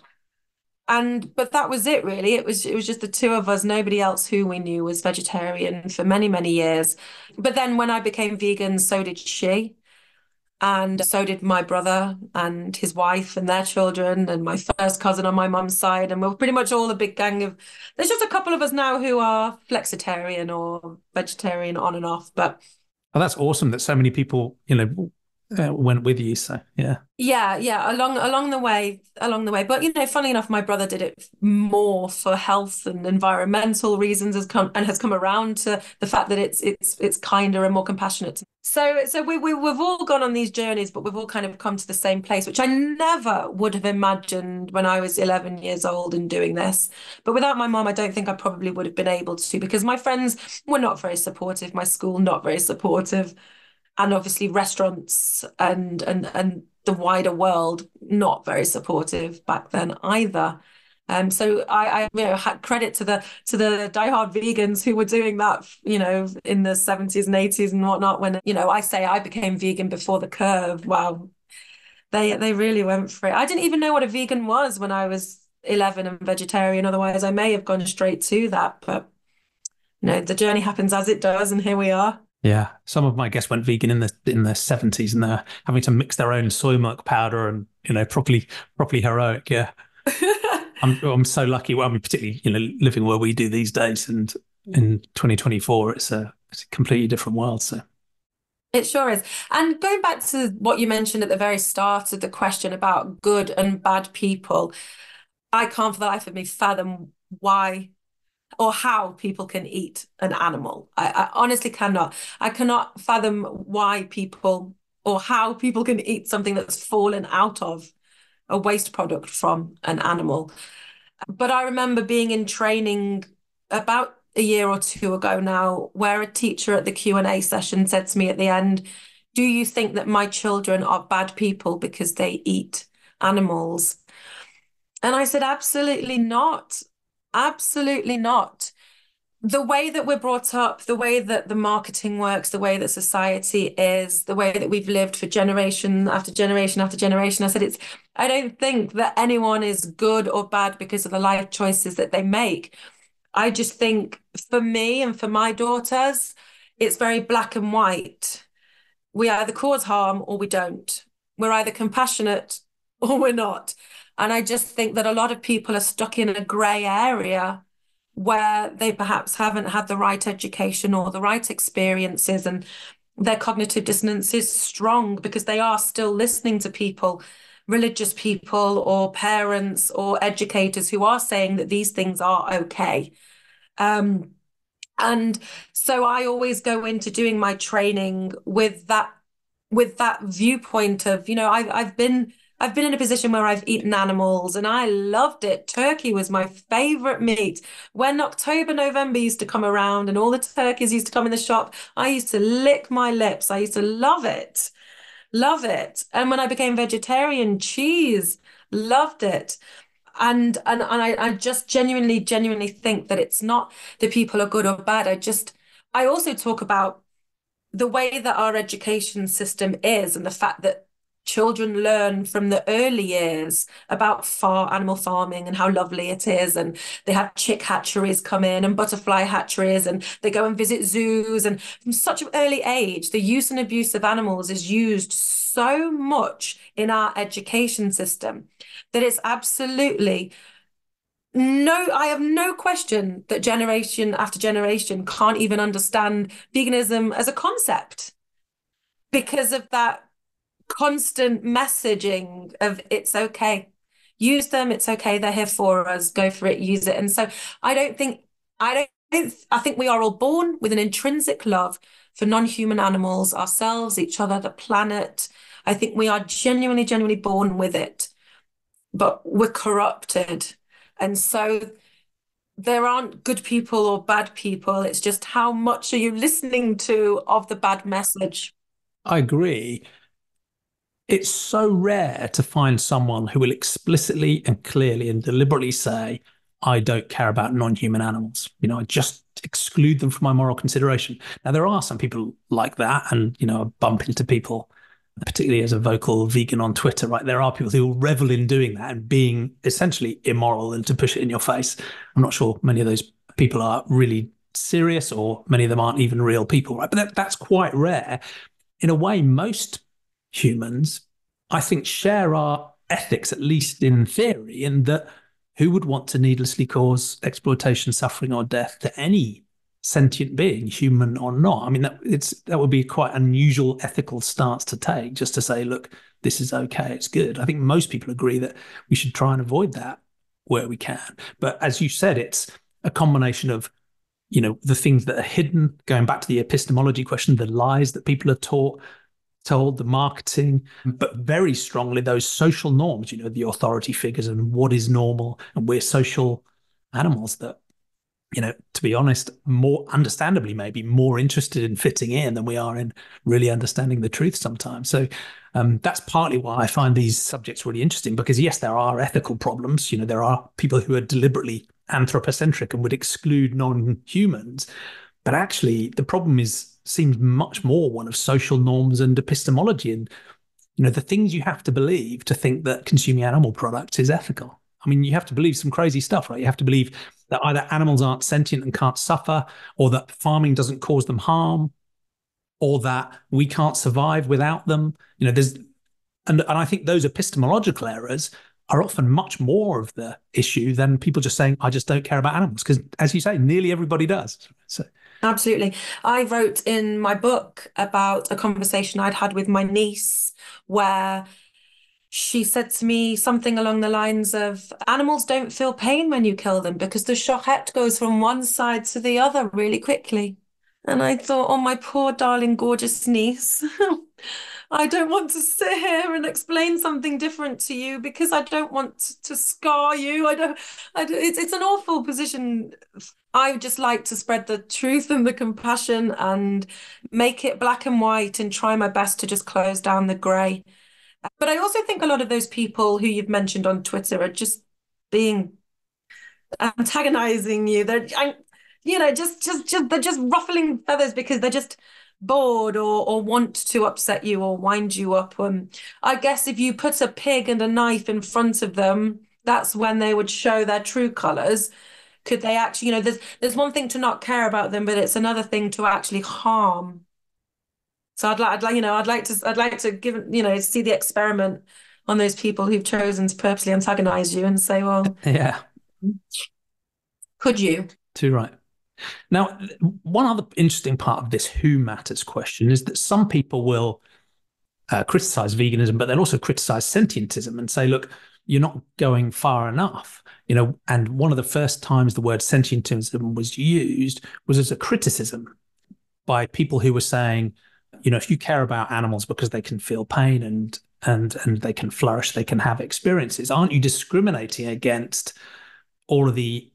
Speaker 2: And but that was it really. It was it was just the two of us. Nobody else who we knew was vegetarian for many, many years. But then when I became vegan, so did she. And so did my brother and his wife and their children and my first cousin on my mum's side. And we're pretty much all a big gang of, there's just a couple of us now who are flexitarian or vegetarian on and off. But
Speaker 1: Oh, that's awesome that so many people, you know, uh, went with you. So yeah.
Speaker 2: yeah, yeah, along along the way, along the way. But you know, funny enough, my brother did it more for health and environmental reasons, has come and has come around to the fact that it's it's it's kinder and more compassionate. So so we, we we've all gone on these journeys, but we've all kind of come to the same place, which I never would have imagined when I was eleven years old and doing this. But without my mom, I don't think I probably would have been able to, because my friends were not very supportive, my school not very supportive, and obviously restaurants and and and the wider world not very supportive back then either. Um, so I, I, you know, had credit to the to the diehard vegans who were doing that, you know, in the seventies and eighties and whatnot. When, you know, I say I became vegan before the curve. Wow, they they really went for it. I didn't even know what a vegan was when I was eleven and vegetarian. Otherwise, I may have gone straight to that. But you know, the journey happens as it does, and here we are.
Speaker 1: Yeah, some of my guests went vegan in the in the seventies, and they're having to mix their own soy milk powder, and you know, properly properly heroic. Yeah, I'm I'm so lucky. Well, I mean, particularly you know, living where we do these days, and in twenty twenty-four, it's a it's a completely different world. So
Speaker 2: It sure is. And going back to what you mentioned at the very start of the question about good and bad people, I can't for the life of me fathom why or how people can eat an animal. I, I honestly cannot. I cannot fathom why people or how people can eat something that's fallen out of a waste product from an animal. But I remember being in training about a year or two ago now, where a teacher at the Q and A session said to me at the end, "Do you think that my children are bad people because they eat animals?" And I said, "Absolutely not. Absolutely not." The way that we're brought up, the way that the marketing works, the way that society is, the way that we've lived for generation after generation after generation. I said, it's, I don't think that anyone is good or bad because of the life choices that they make. I just think for me and for my daughters, it's very black and white. We either cause harm or we don't. We're either compassionate or we're not. And I just think that a lot of people are stuck in a grey area where they perhaps haven't had the right education or the right experiences, and their cognitive dissonance is strong because they are still listening to people, religious people or parents or educators who are saying that these things are okay. Um, and so I always go into doing my training with that with that viewpoint of, you know, I've I've been I've been in a position where I've eaten animals and I loved it. Turkey was my favorite meat. When October, November used to come around and all the turkeys used to come in the shop, I used to lick my lips. I used to love it, love it. And when I became vegetarian, cheese, loved it. And and and I, I just genuinely, genuinely think that it's not that people are good or bad. I just I also talk about the way that our education system is and the fact that children learn from the early years about far animal farming and how lovely it is. And they have chick hatcheries come in and butterfly hatcheries, and they go and visit zoos. And from such an early age, the use and abuse of animals is used so much in our education system that it's absolutely no, I have no question that generation after generation can't even understand veganism as a concept because of that constant messaging of it's okay. Use them, it's okay, they're here for us, go for it, use it. And so I don't think I don't I think we are all born with an intrinsic love for non-human animals, ourselves, each other, the planet. I think we are genuinely, genuinely born with it, but we're corrupted. And so there aren't good people or bad people. It's just how much are you listening to of the bad message?
Speaker 1: I agree. It's so rare to find someone who will explicitly and clearly and deliberately say, I don't care about non-human animals. You know, I just exclude them from my moral consideration. Now, there are some people like that, and, you know, I bump into people, particularly as a vocal vegan on Twitter, right? There are people who will revel in doing that and being essentially immoral and to push it in your face. I'm not sure many of those people are really serious, or many of them aren't even real people, right? But that, that's quite rare. In a way, most humans, I think, share our ethics, at least in theory, in that who would want to needlessly cause exploitation, suffering, or death to any sentient being, human or not? I mean, that it's that would be quite an unusual ethical stance to take, just to say, look, this is okay, it's good. I think most people agree that we should try and avoid that where we can. But as you said, it's a combination of, you know, the things that are hidden, going back to the epistemology question, the lies that people are taught, told, the marketing, but very strongly those social norms, you know, the authority figures and what is normal. And we're social animals that you know, to be honest, more understandably, maybe more interested in fitting in than we are in really understanding the truth sometimes. So um, that's partly why I find these subjects really interesting, because yes, there are ethical problems. You know, there are people who are deliberately anthropocentric and would exclude non-humans. But actually, the problem is seems much more one of social norms and epistemology, and you know the things you have to believe to think that consuming animal products is ethical. I mean, you have to believe some crazy stuff, right? You have to believe that either animals aren't sentient and can't suffer, or that farming doesn't cause them harm, or that we can't survive without them. You know, there's and, and I think those epistemological errors are often much more of the issue than people just saying, I just don't care about animals. Because as you say, nearly everybody does. So
Speaker 2: Absolutely. I wrote in my book about a conversation I'd had with my niece where she said to me something along the lines of, animals don't feel pain when you kill them because the shochet goes from one side to the other really quickly. And I thought, oh, my poor, darling, gorgeous niece. I don't want to sit here and explain something different to you because I don't want to scar you. I don't, I don't, it's, it's an awful position. I would just like to spread the truth and the compassion and make it black and white and try my best to just close down the grey. But I also think a lot of those people who you've mentioned on Twitter are just being antagonizing you. They're, you know, just, just, just, they're just ruffling feathers because they're just bored or or want to upset you or wind you up. Um, I guess if you put a pig and a knife in front of them, that's when they would show their true colors. Could they actually, you know, there's there's one thing to not care about them, but it's another thing to actually harm. So I'd like, I'd like, you know, I'd like to, I'd like to give, you know, see the experiment on those people who've chosen to purposely antagonize you and say, well,
Speaker 1: yeah,
Speaker 2: could you?
Speaker 1: too right. Now, one other interesting part of this who matters question is that some people will uh, criticize veganism, but they'll also criticize sentientism and say, look, you're not going far enough. You know, and one of the first times the word sentientism was used was as a criticism by people who were saying, you know, if you care about animals because they can feel pain and and and they can flourish, they can have experiences, aren't you discriminating against all of the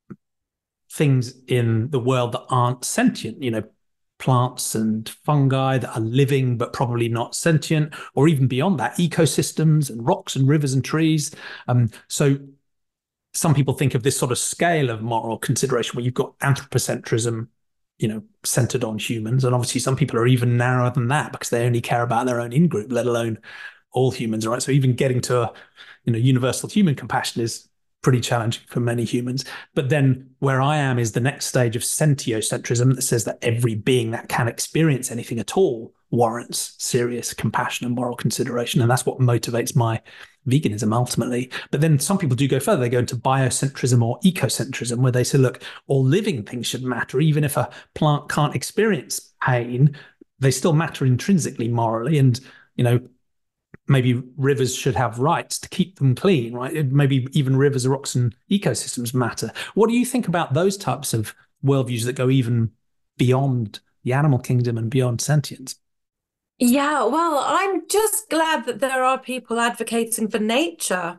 Speaker 1: things in the world that aren't sentient, you know, plants and fungi that are living but probably not sentient, or even beyond that, ecosystems and rocks and rivers and trees. Um, so some people think of this sort of scale of moral consideration where you've got anthropocentrism, you know, centered on humans. And obviously some people are even narrower than that because they only care about their own in-group, let alone all humans, right? So even getting to a, you know, universal human compassion is pretty challenging for many humans. But then where I am is the next stage of sentiocentrism that says that every being that can experience anything at all warrants serious compassion and moral consideration. And that's what motivates my veganism ultimately. But then some people do go further. They go into biocentrism or ecocentrism, where they say, look, all living things should matter. Even if a plant can't experience pain, they still matter intrinsically morally. And, you know, maybe rivers should have rights to keep them clean, right? Maybe even rivers, rocks, and ecosystems matter. What do you think about those types of worldviews that go even beyond the animal kingdom and beyond sentience?
Speaker 2: Yeah, well, I'm just glad that there are people advocating for nature.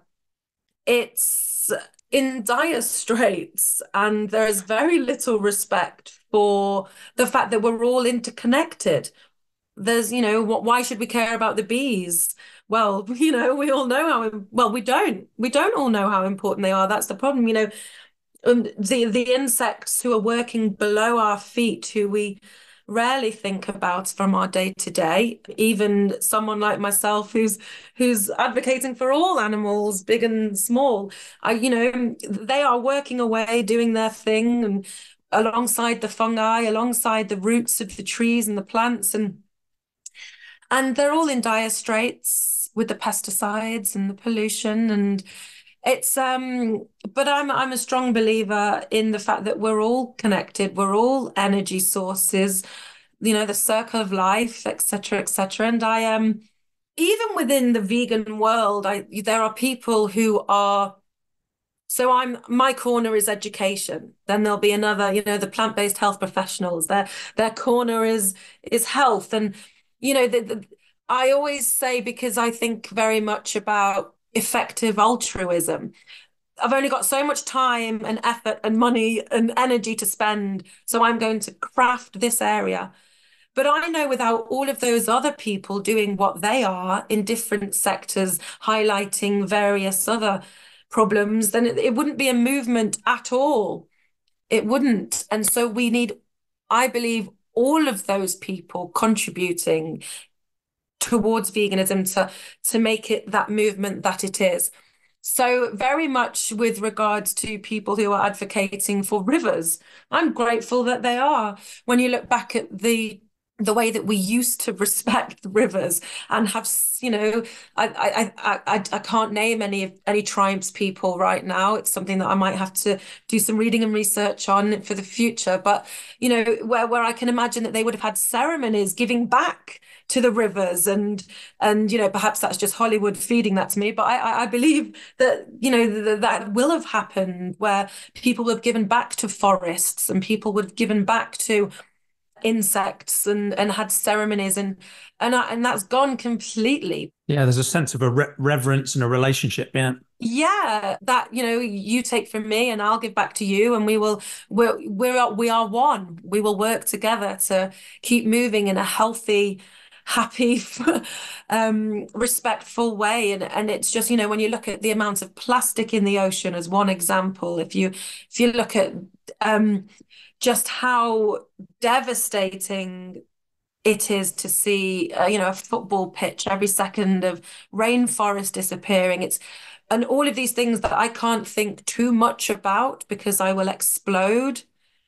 Speaker 2: It's in dire straits, and there is very little respect for the fact that we're all interconnected. There's, you know, what, why should we care about the bees? Well, you know, we all know how, well, we don't. We don't all know how important they are. That's the problem. You know, um, the the insects who are working below our feet, who we rarely think about from our day to day, even someone like myself who's who's advocating for all animals, big and small. I, you know, they are working away, doing their thing, and alongside the fungi, alongside the roots of the trees and the plants, and and they're all in dire straits with the pesticides and the pollution. And it's um but I'm I'm a strong believer in the fact that we're all connected, we're all energy sources, you know, the circle of life, et cetera, et cetera. And I am um, even within the vegan world, I there are people who are, so I'm my corner is education. Then there'll be another, you know, the plant-based health professionals. Their their corner is is health. And you know, the, the, I always say, because I think very much about effective altruism, I've only got so much time and effort and money and energy to spend. So I'm going to craft this area. But I know without all of those other people doing what they are in different sectors, highlighting various other problems, then it, it wouldn't be a movement at all. It wouldn't. And so we need, I believe, all of those people contributing towards veganism to, to make it that movement that it is. So very much with regards to people who are advocating for rivers, I'm grateful that they are. When you look back at the the way that we used to respect rivers and have, you know, I I I I can't name any any tribes people right now. It's something that I might have to do some reading and research on for the future. But you know, where where I can imagine that they would have had ceremonies giving back to the rivers, and and you know, perhaps that's just Hollywood feeding that to me, but I I believe that you know th that will have happened where people would have given back to forests and people would have given back to insects and and had ceremonies, and and I, and that's gone completely.
Speaker 1: Yeah, there's a sense of a re reverence and a relationship. Yeah.
Speaker 2: Yeah, that you know, you take from me and I'll give back to you, and we will we're we're we are one. We will work together to keep moving in a healthy, happy, um, respectful way. And and it's just, you know, when you look at the amount of plastic in the ocean as one example, if you if you look at um just how devastating it is to see, uh, you know, a football pitch every second of rainforest disappearing. It's and all of these things that I can't think too much about because I will explode.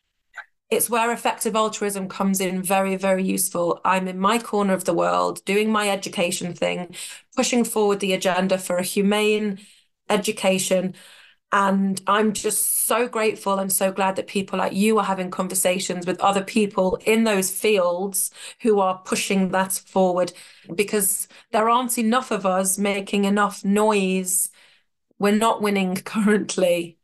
Speaker 2: It's where effective altruism comes in very, very useful. I'm in my corner of the world doing my education thing, pushing forward the agenda for a humane education. And I'm just so grateful and so glad that people like you are having conversations with other people in those fields who are pushing that forward, because there aren't enough of us making enough noise. We're not winning currently,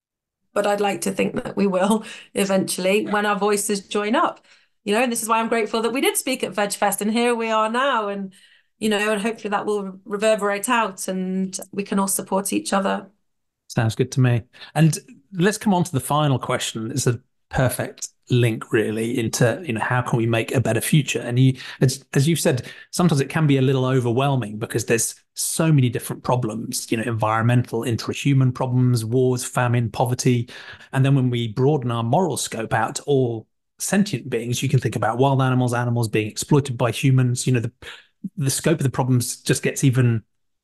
Speaker 2: but I'd like to think that we will eventually when our voices join up. You know, and this is why I'm grateful that we did speak at VegFest, and here we are now. And, you know, and hopefully that will reverberate out and we can all support each other.
Speaker 1: Sounds good to me. And let's come on to the final question. It's a perfect link really into, you know, how can we make a better future? And you, as, as you've said, sometimes it can be a little overwhelming because there's so many different problems, you know, environmental, intra-human problems, wars, famine, poverty. And then when we broaden our moral scope out to all sentient beings, you can think about wild animals, animals being exploited by humans. You know, the, the scope of the problems just gets even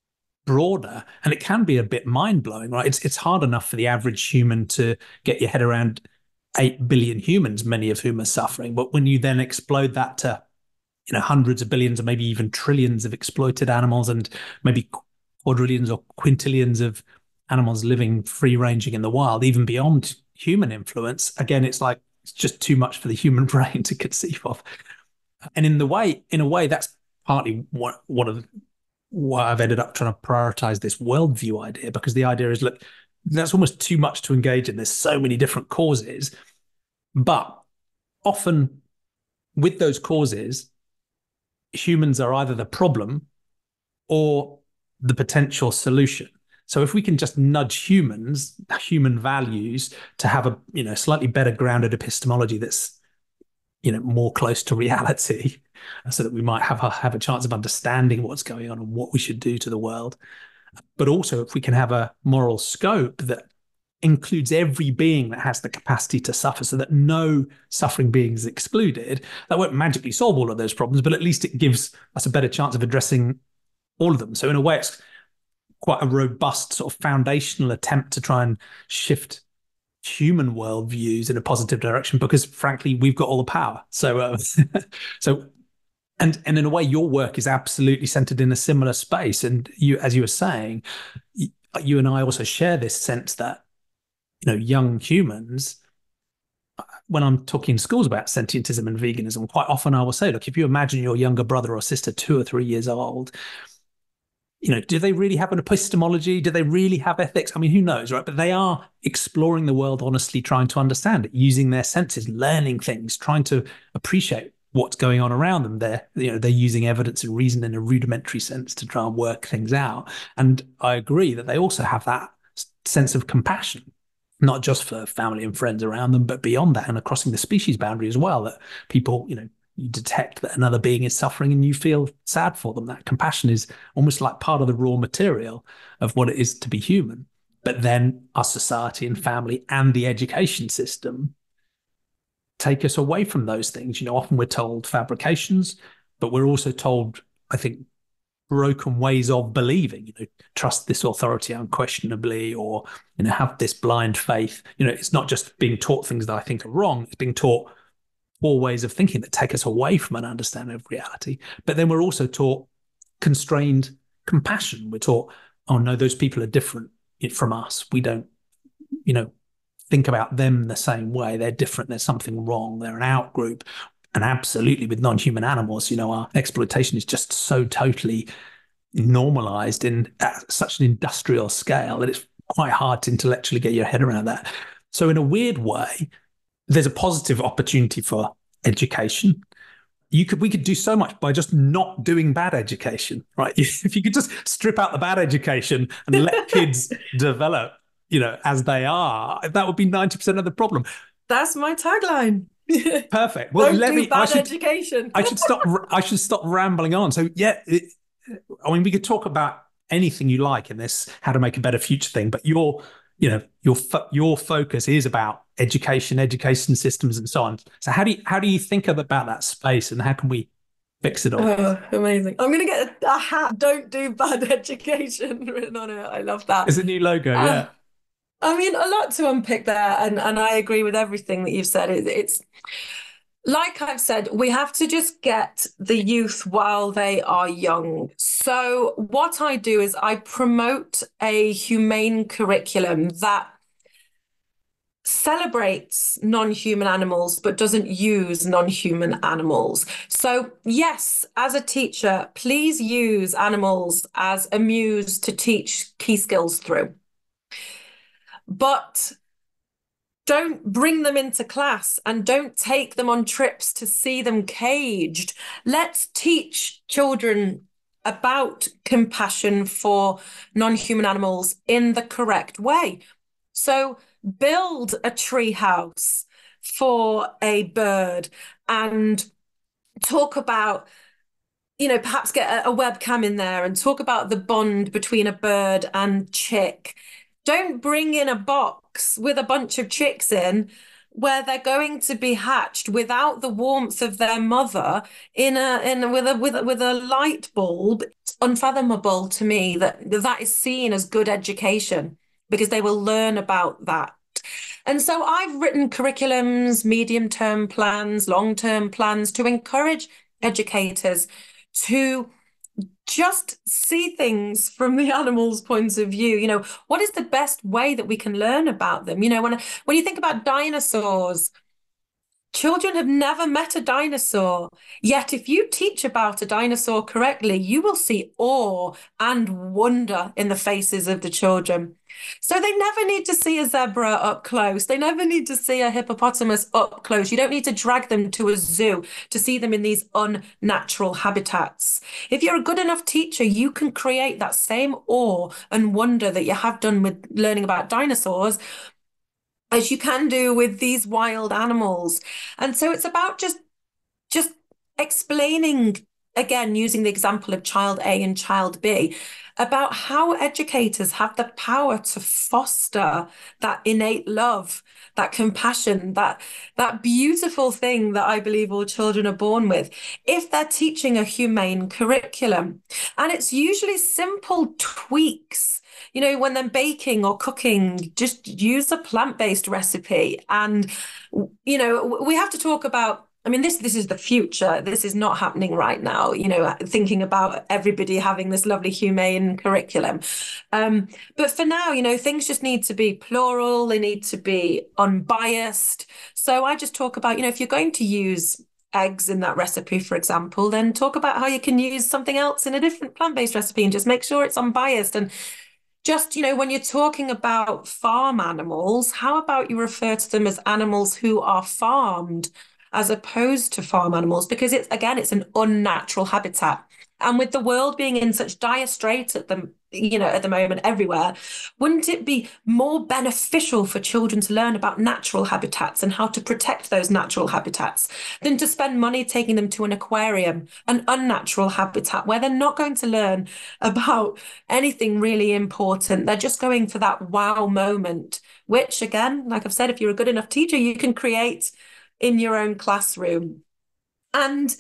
Speaker 1: broader, and it can be a bit mind-blowing, right? It's it's hard enough for the average human to get your head around eight billion humans, many of whom are suffering. But when you then explode that to, you know, hundreds of billions or maybe even trillions of exploited animals, and maybe quadrillions or quintillions of animals living free-ranging in the wild, even beyond human influence, again, it's like it's just too much for the human brain to conceive of. And in the way, in a way, that's partly what one of the why I've ended up trying to prioritize this worldview idea, because the idea is, look, that's almost too much to engage in. There's so many different causes, but often with those causes, humans are either the problem or the potential solution. So if we can just nudge humans, human values, to have a, you know, slightly better grounded epistemology that's, you know, more close to reality, so that we might have a, have a chance of understanding what's going on and what we should do to the world. But also, if we can have a moral scope that includes every being that has the capacity to suffer, so that no suffering being is excluded, that won't magically solve all of those problems, but at least it gives us a better chance of addressing all of them. So in a way, it's quite a robust sort of foundational attempt to try and shift human worldviews in a positive direction, because frankly, we've got all the power. So, uh, so, and and in a way, your work is absolutely centered in a similar space. And you, as you were saying, you, you and I also share this sense that, you know, young humans, when I'm talking in schools about sentientism and veganism, quite often I will say, look, if you imagine your younger brother or sister, two or three years old, you know, do they really have an epistemology? Do they really have ethics? I mean, who knows, right? But they are exploring the world honestly, trying to understand it, using their senses, learning things, trying to appreciate what's going on around them. They're, you know, they're using evidence and reason in a rudimentary sense to try and work things out. And I agree that they also have that sense of compassion, not just for family and friends around them, but beyond that and crossing the species boundary as well, that people, you know, you detect that another being is suffering and you feel sad for them. That compassion is almost like part of the raw material of what it is to be human. But then our society and family and the education system take us away from those things. You know, often we're told fabrications, but we're also told, I think, broken ways of believing. You know, trust this authority unquestionably, or, you know, have this blind faith. You know, it's not just being taught things that I think are wrong, it's being taught all ways of thinking that take us away from an understanding of reality. But then we're also taught constrained compassion. We're taught, oh no, those people are different from us. We don't, you know, think about them the same way. They're different. There's something wrong. They're an out group. And absolutely with non-human animals, you know, our exploitation is just so totally normalized in at such an industrial scale that it's quite hard to intellectually get your head around that. So in a weird way, there's a positive opportunity for education. You could, we could do so much by just not doing bad education, right? If you could just strip out the bad education and let kids develop, you know, as they are, that would be ninety percent of the problem.
Speaker 2: That's my tagline.
Speaker 1: Perfect. Well,
Speaker 2: Don't
Speaker 1: let
Speaker 2: do
Speaker 1: me.
Speaker 2: bad
Speaker 1: I should,
Speaker 2: education.
Speaker 1: I should stop. I should stop rambling on. So yeah, it, I mean, we could talk about anything you like in this how to make a better future thing, but your, you know, your your focus is about education, education systems, and so on. So how do you how do you think about that space, and how can we fix it all?
Speaker 2: Oh, amazing! I'm gonna get a, a hat. Don't do bad education written on it. I love that.
Speaker 1: It's a new logo.
Speaker 2: Uh,
Speaker 1: yeah.
Speaker 2: I mean, a lot to unpick there, and and I agree with everything that you've said. It, it's like I've said, we have to just get the youth while they are young. So what I do is I promote a humane curriculum that celebrates non-human animals but doesn't use non-human animals. So yes, as a teacher, please use animals as a muse to teach key skills through. But don't bring them into class and don't take them on trips to see them caged. Let's teach children about compassion for non-human animals in the correct way. So build a tree house for a bird and talk about, you know, perhaps get a, a webcam in there and talk about the bond between a bird and chick. Don't bring in a box with a bunch of chicks in where they're going to be hatched without the warmth of their mother in a in with a with a, with a light bulb. It's unfathomable to me that that is seen as good education, because they will learn about that. And so I've written curriculums, medium-term plans, long-term plans to encourage educators to just see things from the animal's point of view. You know, what is the best way that we can learn about them? You know, when when you think about dinosaurs, children have never met a dinosaur. Yet if you teach about a dinosaur correctly, you will see awe and wonder in the faces of the children. So they never need to see a zebra up close. They never need to see a hippopotamus up close. You don't need to drag them to a zoo to see them in these unnatural habitats. If you're a good enough teacher, you can create that same awe and wonder that you have done with learning about dinosaurs as you can do with these wild animals. And so it's about just, just explaining, again, using the example of child A and child B, about how educators have the power to foster that innate love, that compassion, that, that beautiful thing that I believe all children are born with, if they're teaching a humane curriculum. And it's usually simple tweaks. You know, when they're baking or cooking, just use a plant-based recipe. And, you know, we have to talk about, I mean, this this is the future. This is not happening right now, you know, thinking about everybody having this lovely humane curriculum. Um, but for now, you know, things just need to be plural. They need to be unbiased. So I just talk about, you know, if you're going to use eggs in that recipe, for example, then talk about how you can use something else in a different plant-based recipe and just make sure it's unbiased. And just, you know, when you're talking about farm animals, how about you refer to them as animals who are farmed as opposed to farm animals? Because it's, again, it's an unnatural habitat. And with the world being in such dire straits at the, you know, at the moment everywhere, wouldn't it be more beneficial for children to learn about natural habitats and how to protect those natural habitats than to spend money taking them to an aquarium, an unnatural habitat where they're not going to learn about anything really important? They're just going for that wow moment, which again, like I've said, if you're a good enough teacher, you can create in your own classroom. And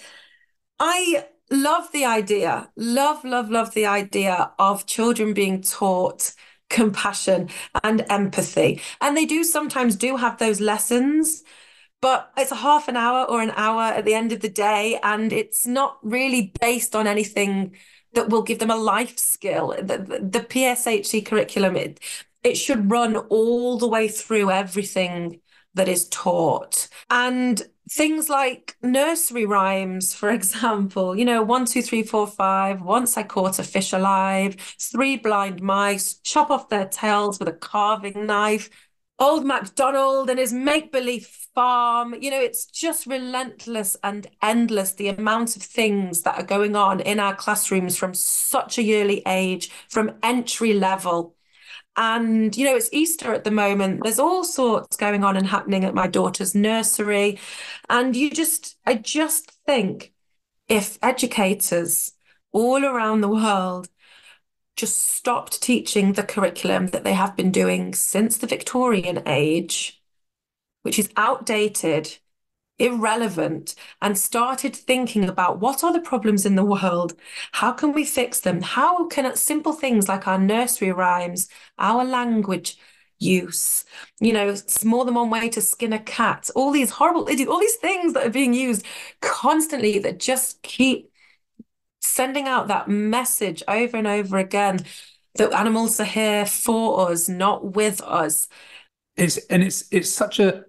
Speaker 2: I love the idea, love, love, love the idea of children being taught compassion and empathy. And they do sometimes do have those lessons, but it's a half an hour or an hour at the end of the day, and it's not really based on anything that will give them a life skill. The, the, the P S H E curriculum, it, it should run all the way through everything that is taught. And things like nursery rhymes, for example, you know, one, two, three, four, five, once I caught a fish alive, three blind mice, chop off their tails with a carving knife, Old MacDonald and his make-believe farm. You know, it's just relentless and endless, the amount of things that are going on in our classrooms from such a early age, from entry level. And, you know, it's Easter at the moment. There's all sorts going on and happening at my daughter's nursery. And you just, I just think if educators all around the world just stopped teaching the curriculum that they have been doing since the Victorian age, which is outdated, irrelevant, and started thinking about what are the problems in the world? How can we fix them? How can simple things like our nursery rhymes, our language use, you know, it's more than one way to skin a cat, all these horrible idiots, all these things that are being used constantly that just keep sending out that message over and over again that animals are here for us, not with us.
Speaker 1: It's and it's it's such a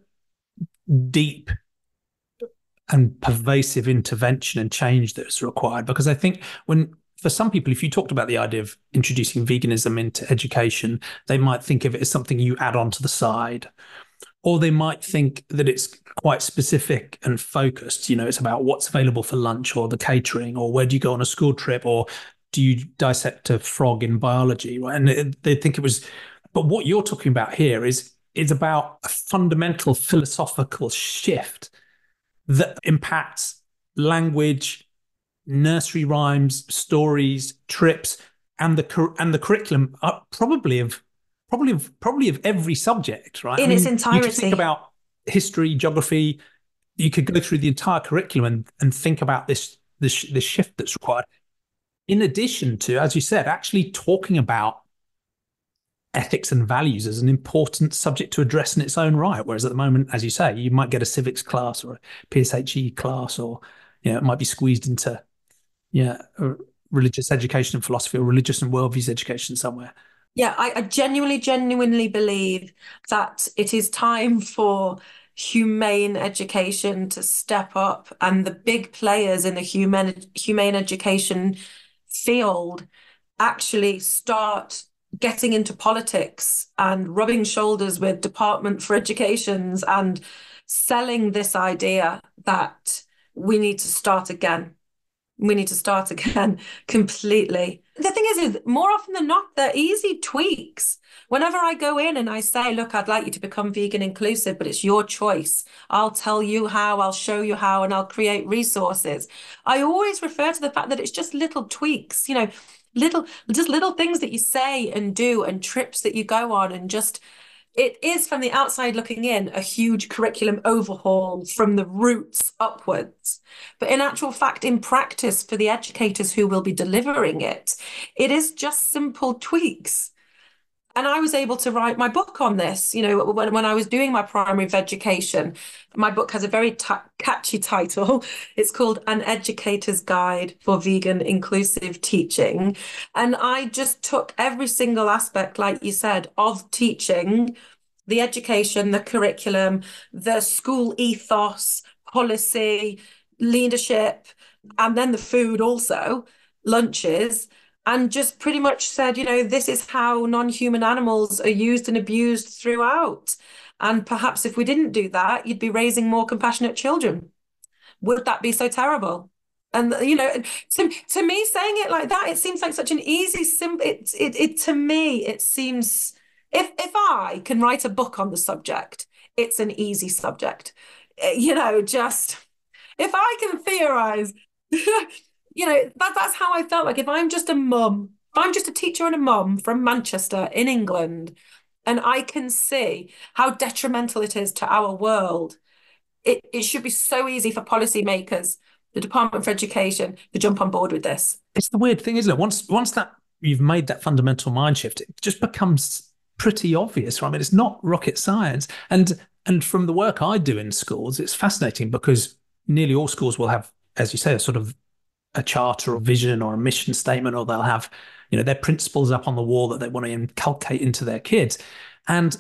Speaker 1: deep and pervasive intervention and change that's required, because I think when for some people, if you talked about the idea of introducing veganism into education, they might think of it as something you add on to the side, or they might think that it's quite specific and focused. You know, it's about what's available for lunch or the catering, or where do you go on a school trip, or do you dissect a frog in biology, right? And they think it was, but what you're talking about here is is about a fundamental philosophical shift that impacts language, nursery rhymes, stories, trips, and the and the curriculum are probably of probably of probably of every subject, right?
Speaker 2: In
Speaker 1: I mean,
Speaker 2: its entirety.
Speaker 1: You could think about history, geography. You could go through the entire curriculum and, and think about this this this shift that's required. In addition to, as you said, actually talking about ethics and values as an important subject to address in its own right. Whereas at the moment, as you say, you might get a civics class or a P S H E class, or, you know, it might be squeezed into, yeah, religious education and philosophy, or religious and worldviews education somewhere.
Speaker 2: Yeah, I, I genuinely, genuinely believe that it is time for humane education to step up, and the big players in the humane, humane education field actually start getting into politics and rubbing shoulders with Department for Educations and selling this idea that we need to start again. We need to start again completely. The thing is, is more often than not, they're easy tweaks. Whenever I go in and I say, look, I'd like you to become vegan inclusive, but it's your choice. I'll tell you how, I'll show you how, and I'll create resources. I always refer to the fact that it's just little tweaks, you know, little, just little things that you say and do, and trips that you go on, and just, it is from the outside looking in a huge curriculum overhaul from the roots upwards. But in actual fact, in practice, for the educators who will be delivering it, it is just simple tweaks. And I was able to write my book on this, you know, when, when I was doing my primary education. My book has a very ta- catchy title. It's called An Educator's Guide for Vegan Inclusive Teaching. And I just took every single aspect, like you said, of teaching, the education, the curriculum, the school ethos, policy, leadership, and then the food also, lunches, and just pretty much said, you know, this is how non-human animals are used and abused throughout. And perhaps if we didn't do that, you'd be raising more compassionate children. Would that be so terrible? And you know, to, to me saying it like that, it seems like such an easy, simple, it, it, it to me, it seems, if if I can write a book on the subject, it's an easy subject. Eh, You know, just if I can theorize, you know, that, that's how I felt like if I'm just a mum, if I'm just a teacher and a mum from Manchester in England, and I can see how detrimental it is to our world, it, it should be so easy for policymakers, the Department for Education, to jump on board with this.
Speaker 1: It's the weird thing, isn't it? Once once that you've made that fundamental mind shift, it just becomes pretty obvious, right? I mean, it's not rocket science. And and from the work I do in schools, it's fascinating because nearly all schools will have, as you say, a sort of a charter or vision or a mission statement, or they'll have, you know, their principles up on the wall that they want to inculcate into their kids. And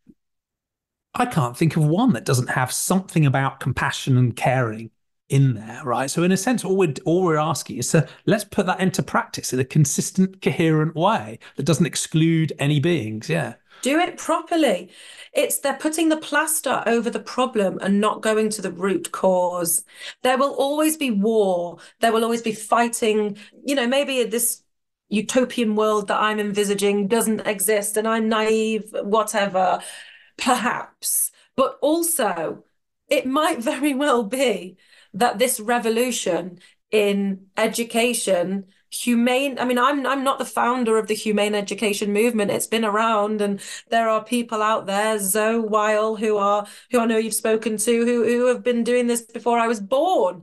Speaker 1: I can't think of one that doesn't have something about compassion and caring in there, right? So in a sense, all we're all we're asking is to let's put that into practice in a consistent, coherent way that doesn't exclude any beings. Yeah.
Speaker 2: Do it properly. It's they're putting the plaster over the problem and not going to the root cause. There will always be war. There will always be fighting. You know, maybe this utopian world that I'm envisaging doesn't exist and I'm naive, whatever, perhaps. But also, it might very well be that this revolution in education, humane, I mean, I'm I'm not the founder of the humane education movement. It's been around, and there are people out there, Zoe Weil, who are who I know you've spoken to, who who have been doing this before I was born.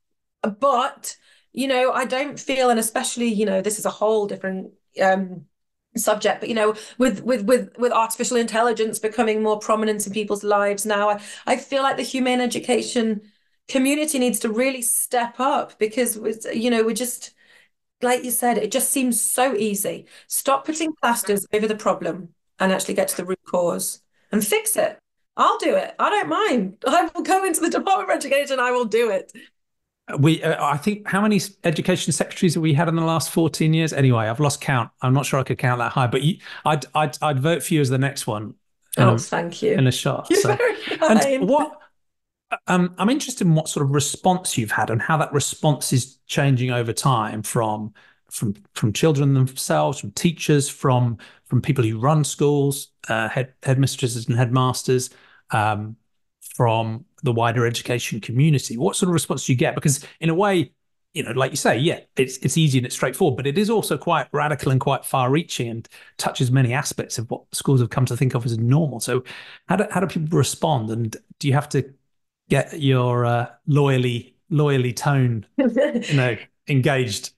Speaker 2: But, you know, I don't feel, and especially, you know, this is a whole different um subject, but you know, with with with with artificial intelligence becoming more prominent in people's lives now, I, I feel like the humane education community needs to really step up because, you know, we're just, like you said, it just seems so easy. Stop putting plasters over the problem and actually get to the root cause and fix it. I'll do it. I don't mind. I will go into the Department of Education. I will do it.
Speaker 1: We, uh, I think, how many education secretaries have we had in the last fourteen years? Anyway, I've lost count. I'm not sure I could count that high, but you, I'd, I'd, I'd vote for you as the next one. In
Speaker 2: Oh,
Speaker 1: a,
Speaker 2: thank you.
Speaker 1: in a shot.
Speaker 2: You're
Speaker 1: So,
Speaker 2: very
Speaker 1: and
Speaker 2: kind.
Speaker 1: what? Um, I'm interested in what sort of response you've had and how that response is changing over time from from from children themselves, from teachers, from from people who run schools, uh, head headmistresses and headmasters, um, from the wider education community. What sort of response do you get? Because in a way, you know, like you say, yeah, it's it's easy and it's straightforward, but it is also quite radical and quite far-reaching and touches many aspects of what schools have come to think of as normal. So, how do how do people respond? And do you have to get your uh, loyally loyally tone, you know, engaged?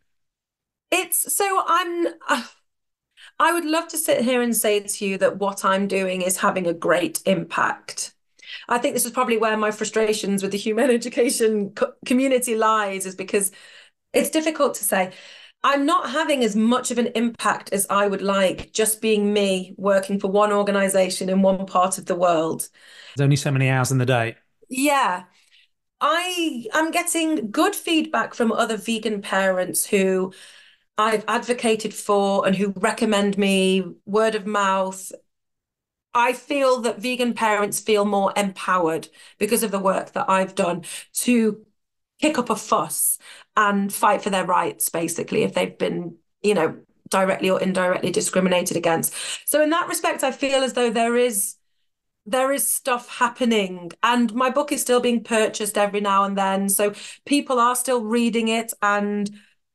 Speaker 2: It's so I'm uh, I would love to sit here and say to you that what I'm doing is having a great impact. I think this is probably where my frustrations with the human education co community lies, is because it's difficult to say. I'm not having as much of an impact as I would like, just being me working for one organization in one part of the world.
Speaker 1: There's only so many hours in the day.
Speaker 2: Yeah. I am getting good feedback from other vegan parents who I've advocated for and who recommend me word of mouth. I feel that vegan parents feel more empowered because of the work that I've done to kick up a fuss and fight for their rights, basically, if they've been, you know, directly or indirectly discriminated against. So in that respect, I feel as though there is there is stuff happening, and my book is still being purchased every now and then. So people are still reading it, and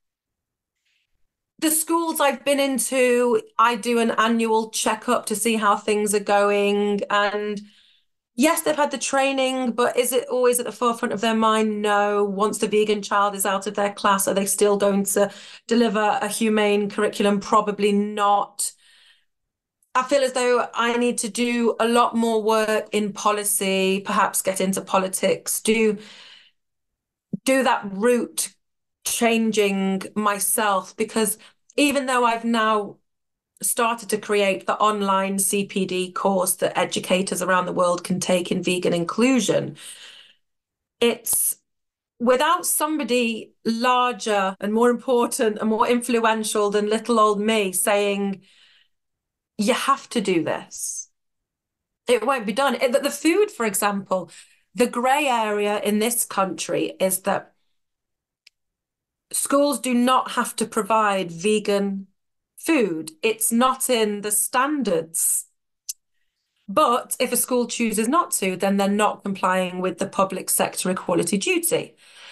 Speaker 2: the schools I've been into, I do an annual checkup to see how things are going. And yes, they've had the training, but is it always at the forefront of their mind? No. Once the vegan child is out of their class, are they still going to deliver a humane curriculum? Probably not. I feel as though I need to do a lot more work in policy, perhaps get into politics, do do that route changing myself, because even though I've now started to create the online C P D course that educators around the world can take in vegan inclusion, it's without somebody larger and more important and more influential than little old me saying, you have to do this, it won't be done. It, the food, for example, the grey area in this country is that schools do not have to provide vegan food. It's not in the standards. But if a school chooses not to, then they're not complying with the public sector equality duty.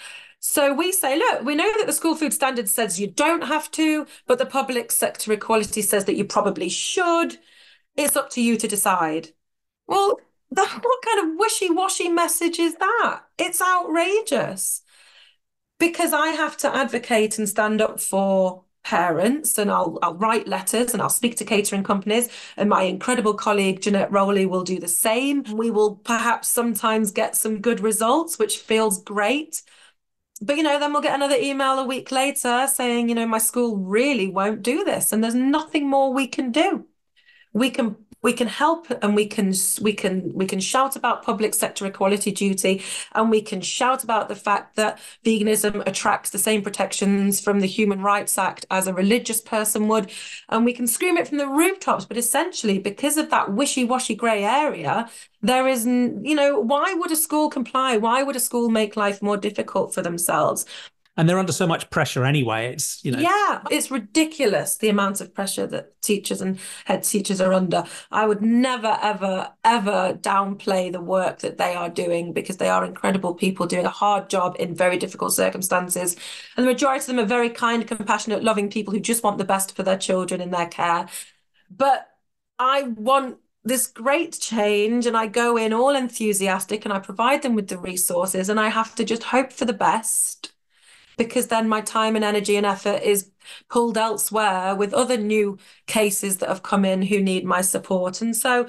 Speaker 2: So we say, look, we know that the school food standard says you don't have to, but the public sector equality says that you probably should. It's up to you to decide. Well, the, what kind of wishy-washy message is that? It's outrageous. Because I have to advocate and stand up for parents, and I'll I'll write letters and I'll speak to catering companies, and my incredible colleague Jeanette Rowley will do the same. We will perhaps sometimes get some good results, which feels great. But you know, then we'll get another email a week later saying, you know, my school really won't do this, and there's nothing more we can do. We can we can help, and we can we can we can shout about public sector equality duty, and we can shout about the fact that veganism attracts the same protections from the Human Rights Act as a religious person would, and we can scream it from the rooftops. But essentially, because of that wishy-washy grey area, there is, you know, why would a school comply? Why would a school make life more difficult for themselves?
Speaker 1: And they're under so much pressure anyway. It's, you know.
Speaker 2: Yeah, it's ridiculous the amount of pressure that teachers and head teachers are under. I would never, ever, ever downplay the work that they are doing, because they are incredible people doing a hard job in very difficult circumstances. And the majority of them are very kind, compassionate, loving people who just want the best for their children in their care. But I want this great change, and I go in all enthusiastic, and I provide them with the resources, and I have to just hope for the best, because then my time and energy and effort is pulled elsewhere with other new cases that have come in who need my support. And so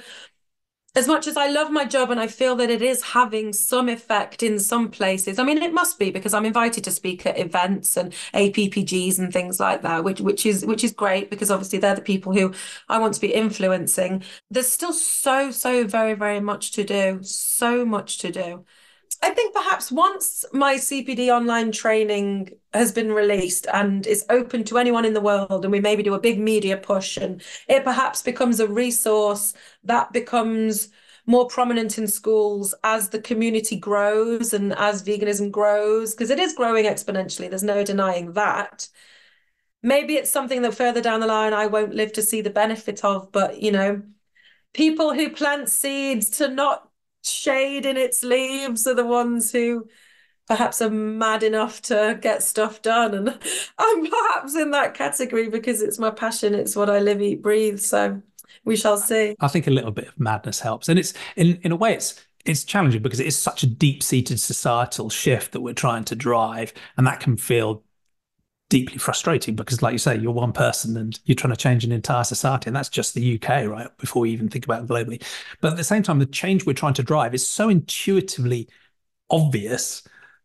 Speaker 2: as much as I love my job and I feel that it is having some effect in some places, I mean, it must be, because I'm invited to speak at events and A P P Gs and things like that, which which is which is great, because obviously they're the people who I want to be influencing. There's still so, so very, very much to do, so much to do. I think perhaps once my C P D online training has been released and is open to anyone in the world, and we maybe do a big media push, and it perhaps becomes a resource that becomes more prominent in schools as the community grows and as veganism grows, because it is growing exponentially. There's no denying that. Maybe it's something that further down the line I won't live to see the benefit of, but, you know, people who plant seeds to not shade in its leaves are the ones who perhaps are mad enough to get stuff done, and I'm perhaps in that category because it's my passion, it's what I live, eat, breathe. So we shall see.
Speaker 1: I think a little bit of madness helps, and it's in in a way it's it's challenging, because it is such a deep-seated societal shift that we're trying to drive, and that can feel deeply frustrating, because, like you say, you're one person and you're trying to change an entire society, and that's just the U K, right? Before we even think about it globally. But at the same time, the change we're trying to drive is so intuitively obvious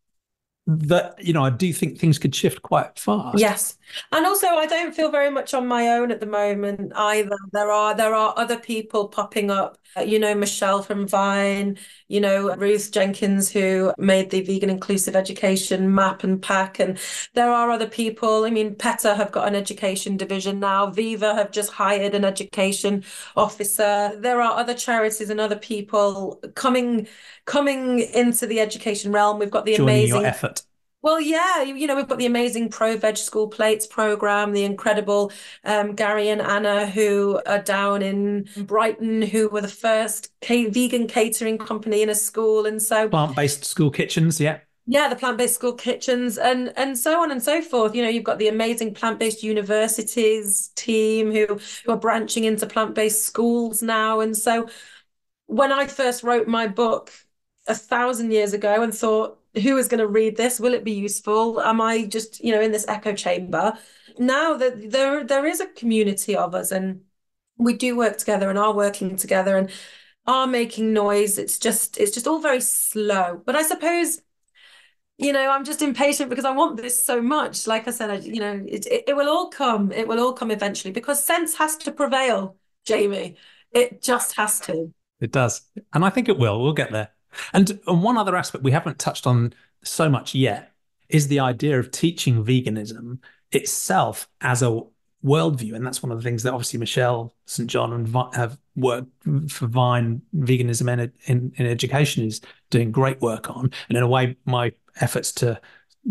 Speaker 1: that, you know, I do think things could shift quite fast.
Speaker 2: Yes. And also, I don't feel very much on my own at the moment either. There are there are other people popping up, uh, you know, Michelle from Vine, you know, Ruth Jenkins, who made the vegan inclusive education map and pack. And there are other people. I mean, PETA have got an education division now. Viva have just hired an education officer. There are other charities and other people coming coming into the education realm. We've got the
Speaker 1: Joining
Speaker 2: amazing
Speaker 1: your effort.
Speaker 2: Well, yeah, you know, we've got the amazing Pro Veg School Plates program, the incredible um, Gary and Anna, who are down in Brighton, who were the first ca- vegan catering company in a school. And so
Speaker 1: plant-based school kitchens, yeah.
Speaker 2: Yeah, the plant-based school kitchens, and and so on and so forth. You know, you've got the amazing plant-based universities team who who are branching into plant-based schools now. And so when I first wrote my book a thousand years ago and thought, who is going to read this? Will it be useful? Am I just, you know, in this echo chamber? Now that there there is a community of us, and we do work together and are working together and are making noise. It's just it's just all very slow. But I suppose, you know, I'm just impatient because I want this so much. Like I said, I, you know, it, it it will all come. It will all come eventually, because sense has to prevail, Jamie. It just has to.
Speaker 1: It does. And I think it will. We'll get there. And, and one other aspect we haven't touched on so much yet is the idea of teaching veganism itself as a worldview. And that's one of the things that obviously Michelle Saint John and Vi- have worked for Vine Veganism in, in, in Education is doing great work on. And in a way, my efforts to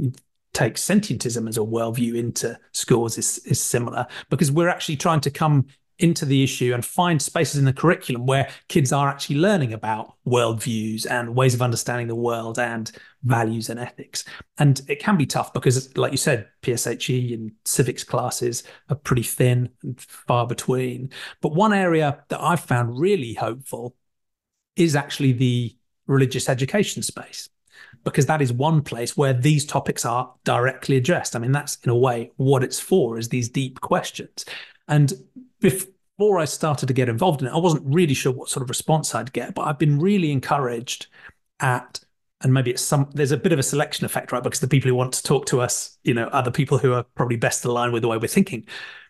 Speaker 1: take sentientism as a worldview into schools is, is similar, because we're actually trying to come into the issue and find spaces in the curriculum where kids are actually learning about worldviews and ways of understanding the world and values and ethics. And it can be tough because, like you said, P S H E and civics classes are pretty thin and far between. But one area that I've found really hopeful is actually the religious education space, because that is one place where these topics are directly addressed. I mean, that's in a way what it's for, is these deep questions. And before I started to get involved in it, I wasn't really sure what sort of response I'd get, but I've been really encouraged at, and maybe it's some, there's a bit of a selection effect, right? Because the people who want to talk to us, you know, are the people who are probably best aligned with the way we're thinking.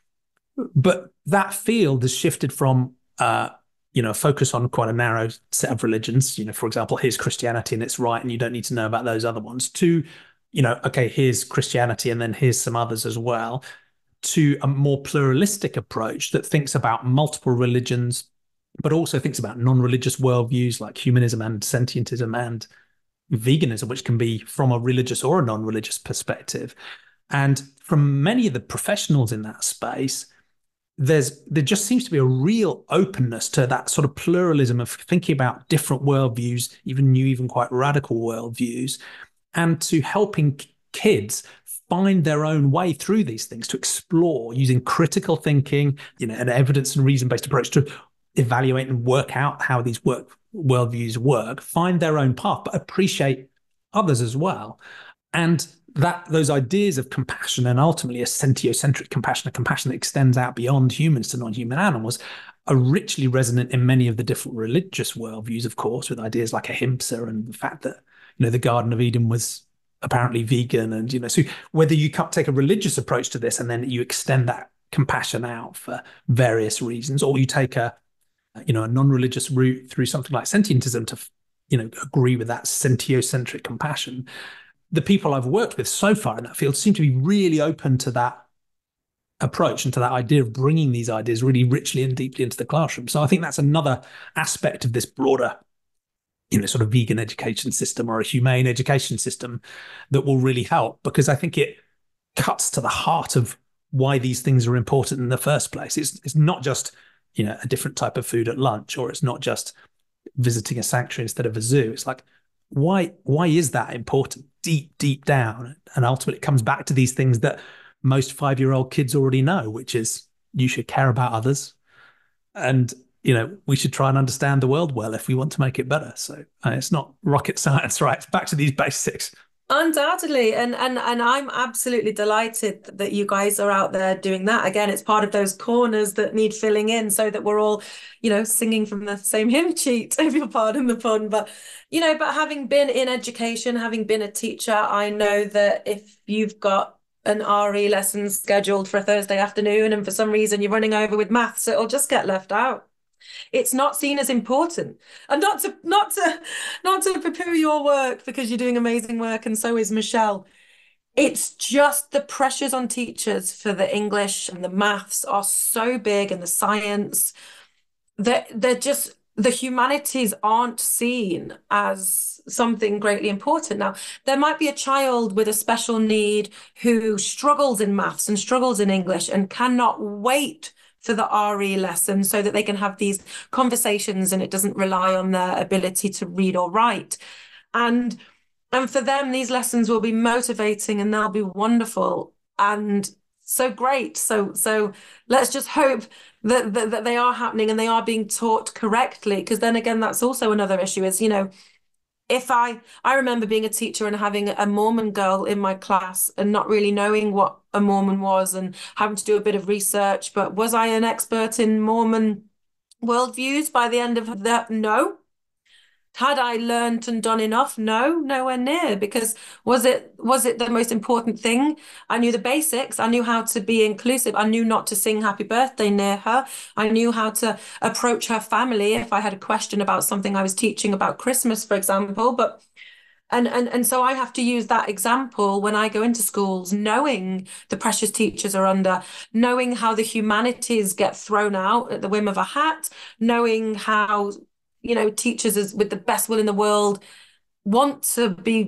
Speaker 1: But that field has shifted from, uh, you know, focus on quite a narrow set of religions. You know, for example, here's Christianity and it's right, and you don't need to know about those other ones, to, you know, okay, here's Christianity and then here's some others as well, to a more pluralistic approach that thinks about multiple religions, but also thinks about non-religious worldviews like humanism and sentientism and veganism, which can be from a religious or a non-religious perspective. And from many of the professionals in that space, there's there just seems to be a real openness to that sort of pluralism of thinking about different worldviews, even new, even quite radical worldviews, and to helping kids find their own way through these things, to explore using critical thinking, you know, an evidence and reason-based approach to evaluate and work out how these work worldviews work, find their own path, but appreciate others as well. And that those ideas of compassion, and ultimately a sentiocentric compassion, a compassion that extends out beyond humans to non-human animals, are richly resonant in many of the different religious worldviews, of course, with ideas like ahimsa and the fact that, you know, the Garden of Eden was apparently vegan. And, you know, so whether you take a religious approach to this and then you extend that compassion out for various reasons, or you take a, you know, a non-religious route through something like sentientism to, you know, agree with that sentiocentric compassion, the people I've worked with so far in that field seem to be really open to that approach and to that idea of bringing these ideas really richly and deeply into the classroom. So I think that's another aspect of this broader, you know, sort of vegan education system or a humane education system that will really help, because I think it cuts to the heart of why these things are important in the first place. It's it's not just, you know, a different type of food at lunch, or it's not just visiting a sanctuary instead of a zoo. It's like, why why is that important deep, deep down? And ultimately it comes back to these things that most five-year-old kids already know, which is you should care about others. And, you know, we should try and understand the world well if we want to make it better. So uh, it's not rocket science, right? It's back to these basics.
Speaker 2: Undoubtedly. And, and, and I'm absolutely delighted that you guys are out there doing that. Again, it's part of those corners that need filling in so that we're all, you know, singing from the same hymn sheet, if you'll pardon the pun. But, you know, but having been in education, having been a teacher, I know that if you've got an R E lesson scheduled for a Thursday afternoon and for some reason you're running over with maths, it'll just get left out. It's not seen as important. And not to not to not to poo-poo your work, because you're doing amazing work, and so is Michelle. It's just the pressures on teachers for the English and the maths are so big, and the science, that they're just, the humanities aren't seen as something greatly important. Now, there might be a child with a special need who struggles in maths and struggles in English and cannot wait for the R E lesson so that they can have these conversations and it doesn't rely on their ability to read or write. And, and for them, these lessons will be motivating and they'll be wonderful and so great. So, so let's just hope that, that, that they are happening and they are being taught correctly. Because then again, that's also another issue is, you know, if I, I remember being a teacher and having a Mormon girl in my class and not really knowing what a Mormon was and having to do a bit of research, but was I an expert in Mormon worldviews by the end of that? No. Had I learned and done enough? No, nowhere near. Because was it was it the most important thing? I knew the basics. I knew how to be inclusive. I knew not to sing happy birthday near her. I knew how to approach her family if I had a question about something I was teaching about Christmas, for example. But and and and so I have to use that example when I go into schools, knowing the pressures teachers are under, knowing how the humanities get thrown out at the whim of a hat, knowing how, you know, teachers is, with the best will in the world want to be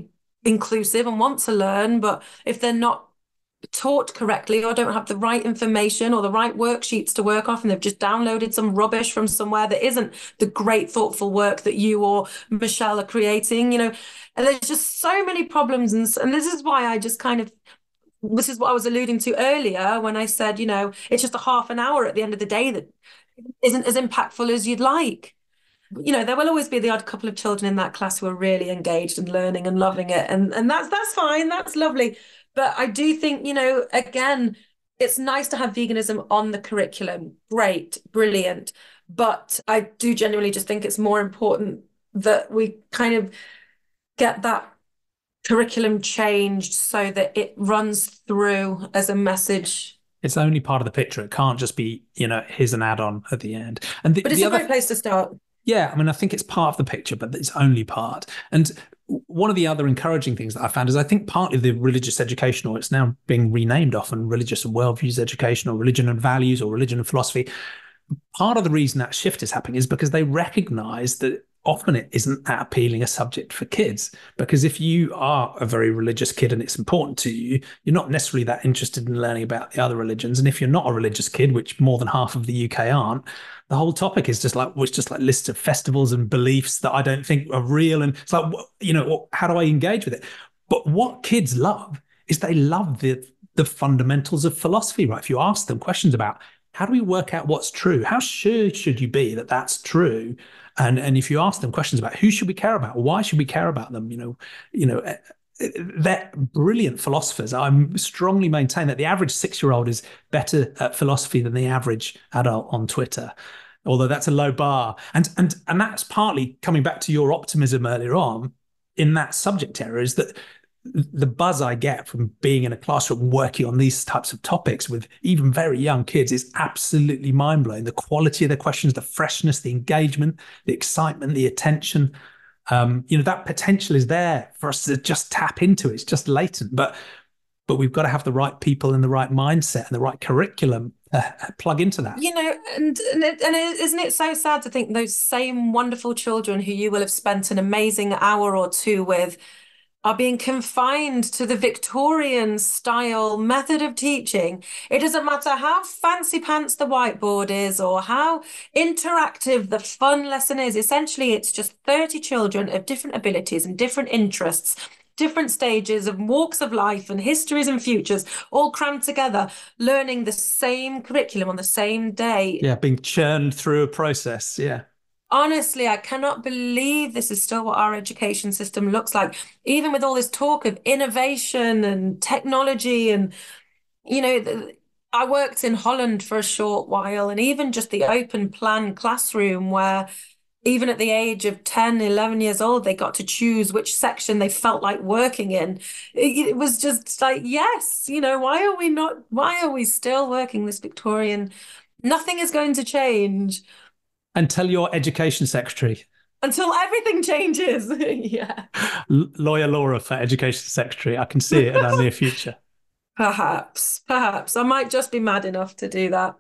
Speaker 2: inclusive and want to learn, but if they're not taught correctly or don't have the right information or the right worksheets to work off, and they've just downloaded some rubbish from somewhere that isn't the great thoughtful work that you or Michelle are creating, you know, and there's just so many problems. And, and this is why I just kind of, this is what I was alluding to earlier when I said, you know, it's just a half an hour at the end of the day that isn't as impactful as you'd like. You know, there will always be the odd couple of children in that class who are really engaged and learning and loving it. And, and that's, that's fine. That's lovely. But I do think, you know, again, it's nice to have veganism on the curriculum. Great, brilliant. But I do genuinely just think it's more important that we kind of get that curriculum changed so that it runs through as a message.
Speaker 1: It's only part of the picture. It can't just be, you know, here's an add-on at the end. And the,
Speaker 2: but it's
Speaker 1: the
Speaker 2: a
Speaker 1: other,
Speaker 2: great place to start.
Speaker 1: Yeah, I mean, I think it's part of the picture, but it's only part. And one of the other encouraging things that I found is I think partly the religious education, or it's now being renamed often religious and worldviews education, or religion and values, or religion and philosophy. Part of the reason that shift is happening is because they recognize that often it isn't that appealing a subject for kids. Because if you are a very religious kid and it's important to you, you're not necessarily that interested in learning about the other religions. And if you're not a religious kid, which more than half of the U K aren't, the whole topic is just like, well, it's just like lists of festivals and beliefs that I don't think are real. And it's like, you know, how do I engage with it? But what kids love is they love the, the fundamentals of philosophy, right? If you ask them questions about how do we work out what's true? How sure should you be that that's true? And and if you ask them questions about who should we care about, why should we care about them, you know, you know, they're brilliant philosophers. I strongly maintain that the average six-year-old is better at philosophy than the average adult on Twitter, although that's a low bar. And and and that's partly coming back to your optimism earlier on in that subject area, is that the buzz I get from being in a classroom working on these types of topics with even very young kids is absolutely mind-blowing. The quality of the questions, the freshness, the engagement, the excitement, the attention, um, you know, that potential is there for us to just tap into. It's just latent, but but we've got to have the right people and the right mindset and the right curriculum uh, plug into that.
Speaker 2: You know, and and, it, and it, isn't it so sad to think those same wonderful children who you will have spent an amazing hour or two with are being confined to the Victorian style method of teaching. It doesn't matter how fancy pants the whiteboard is or how interactive the fun lesson is. Essentially, it's just thirty children of different abilities and different interests, different stages of walks of life and histories and futures, all crammed together, learning the same curriculum on the same day.
Speaker 1: Yeah, being churned through a process. Yeah.
Speaker 2: Honestly, I cannot believe this is still what our education system looks like, even with all this talk of innovation and technology. And, you know, I worked in Holland for a short while, and even just the open plan classroom where even at the age of ten, eleven years old, they got to choose which section they felt like working in. It, it was just like, yes, you know, why are we not, why are we still working this Victorian? Nothing is going to change.
Speaker 1: And tell your education secretary.
Speaker 2: Until everything changes. Yeah.
Speaker 1: L- Lawyer Laura for education secretary. I can see it in our near future.
Speaker 2: Perhaps, perhaps. I might just be mad enough to do that.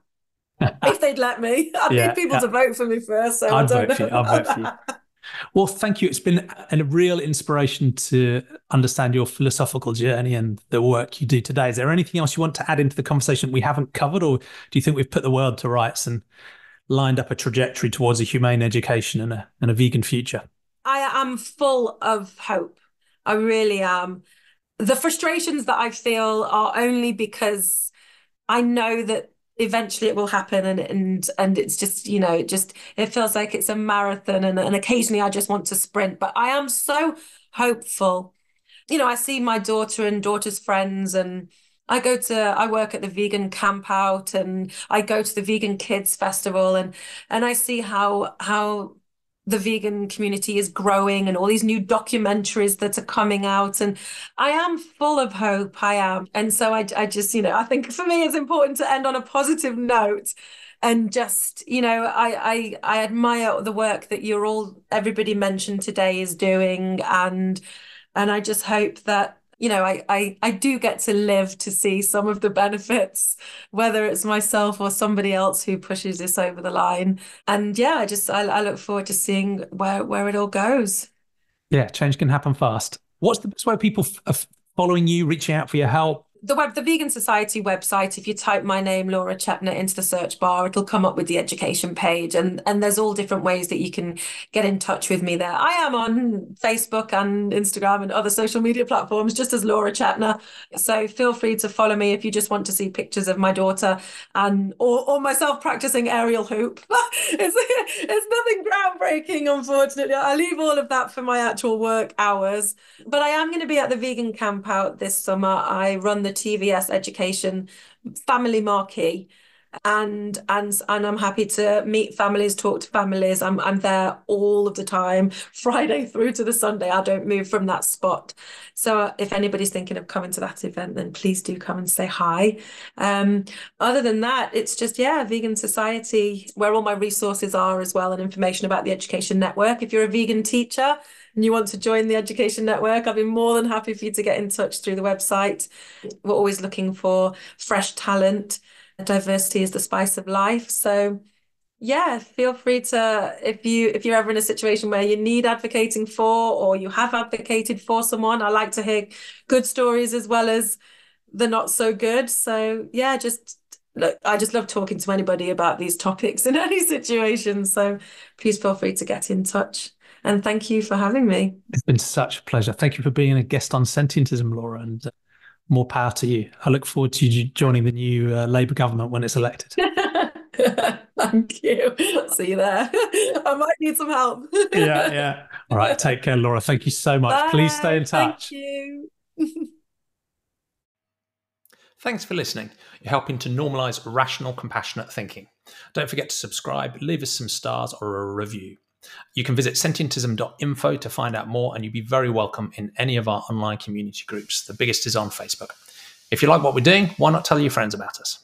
Speaker 2: If they'd let me. I
Speaker 1: Yeah,
Speaker 2: need people
Speaker 1: yeah.
Speaker 2: to vote for me first. So
Speaker 1: I'd
Speaker 2: I don't
Speaker 1: vote for you. I'll vote for you. Well, thank you. It's been a real inspiration to understand your philosophical journey and the work you do today. Is there anything else you want to add into the conversation we haven't covered, or do you think we've put the world to rights and lined up a trajectory towards a humane education and a, and a vegan future?
Speaker 2: I am full of hope. I really am. The frustrations that I feel are only because I know that eventually it will happen, and and and it's just, you know, it just it feels like it's a marathon, and, and occasionally I just want to sprint. But I am so hopeful. You know, I see my daughter and daughter's friends, and I go to, I work at the vegan camp out, and I go to the Vegan Kids Festival, and and I see how how the vegan community is growing and all these new documentaries that are coming out. And I am full of hope. I am. And so I, I just, you know, I think for me it's important to end on a positive note. And just, you know, I, I I admire the work that you're all, everybody mentioned today is doing. And and I just hope that, you know, I, I, I do get to live to see some of the benefits, whether it's myself or somebody else who pushes this over the line. And yeah, I just, I, I look forward to seeing where, where it all goes.
Speaker 1: Yeah, change can happen fast. What's the best way people f- f- following you, reaching out for your help?
Speaker 2: The web, the Vegan Society website, if you type my name, Laura Chepner, into the search bar, it'll come up with the education page. And, and there's all different ways that you can get in touch with me there. I am on Facebook and Instagram and other social media platforms, just as Laura Chepner. So feel free to follow me if you just want to see pictures of my daughter and or, or myself practicing aerial hoop. it's, it's nothing groundbreaking, unfortunately. I leave all of that for my actual work hours. But I am going to be at the Vegan Camp Out this summer. I run the T V S Education Family Marquee, and and and I'm happy to meet families, talk to families. I'm I'm there all of the time, Friday through to the Sunday. I don't move from that spot. So if anybody's thinking of coming to that event, then please do come and say hi. Um, other than that, it's just, yeah, Vegan Society, where all my resources are as well, and information about the Education Network. If you're a vegan teacher and you want to join the Education Network, I'll be more than happy for you to get in touch through the website. We're always looking for fresh talent. Diversity is the spice of life. So yeah, feel free to, if you if you're ever in a situation where you need advocating for, or you have advocated for someone, I like to hear good stories as well as the not so good. So yeah, just look, I just love talking to anybody about these topics in any situation. So please feel free to get in touch. And thank you for having me.
Speaker 1: It's been such a pleasure. Thank you for being a guest on Sentientism, Laura, and uh, more power to you. I look forward to you joining the new uh, Labour government when it's elected.
Speaker 2: Thank you. See you there. I might need some help.
Speaker 1: yeah, yeah. All right. Take care, Laura. Thank you so much.
Speaker 2: Bye.
Speaker 1: Please stay in touch.
Speaker 2: Thank you.
Speaker 1: Thanks for listening. You're helping to normalise rational, compassionate thinking. Don't forget to subscribe, leave us some stars or a review. You can visit sentientism dot info to find out more, and you'd be very welcome in any of our online community groups. The biggest is on Facebook. If you like what we're doing, why not tell your friends about us?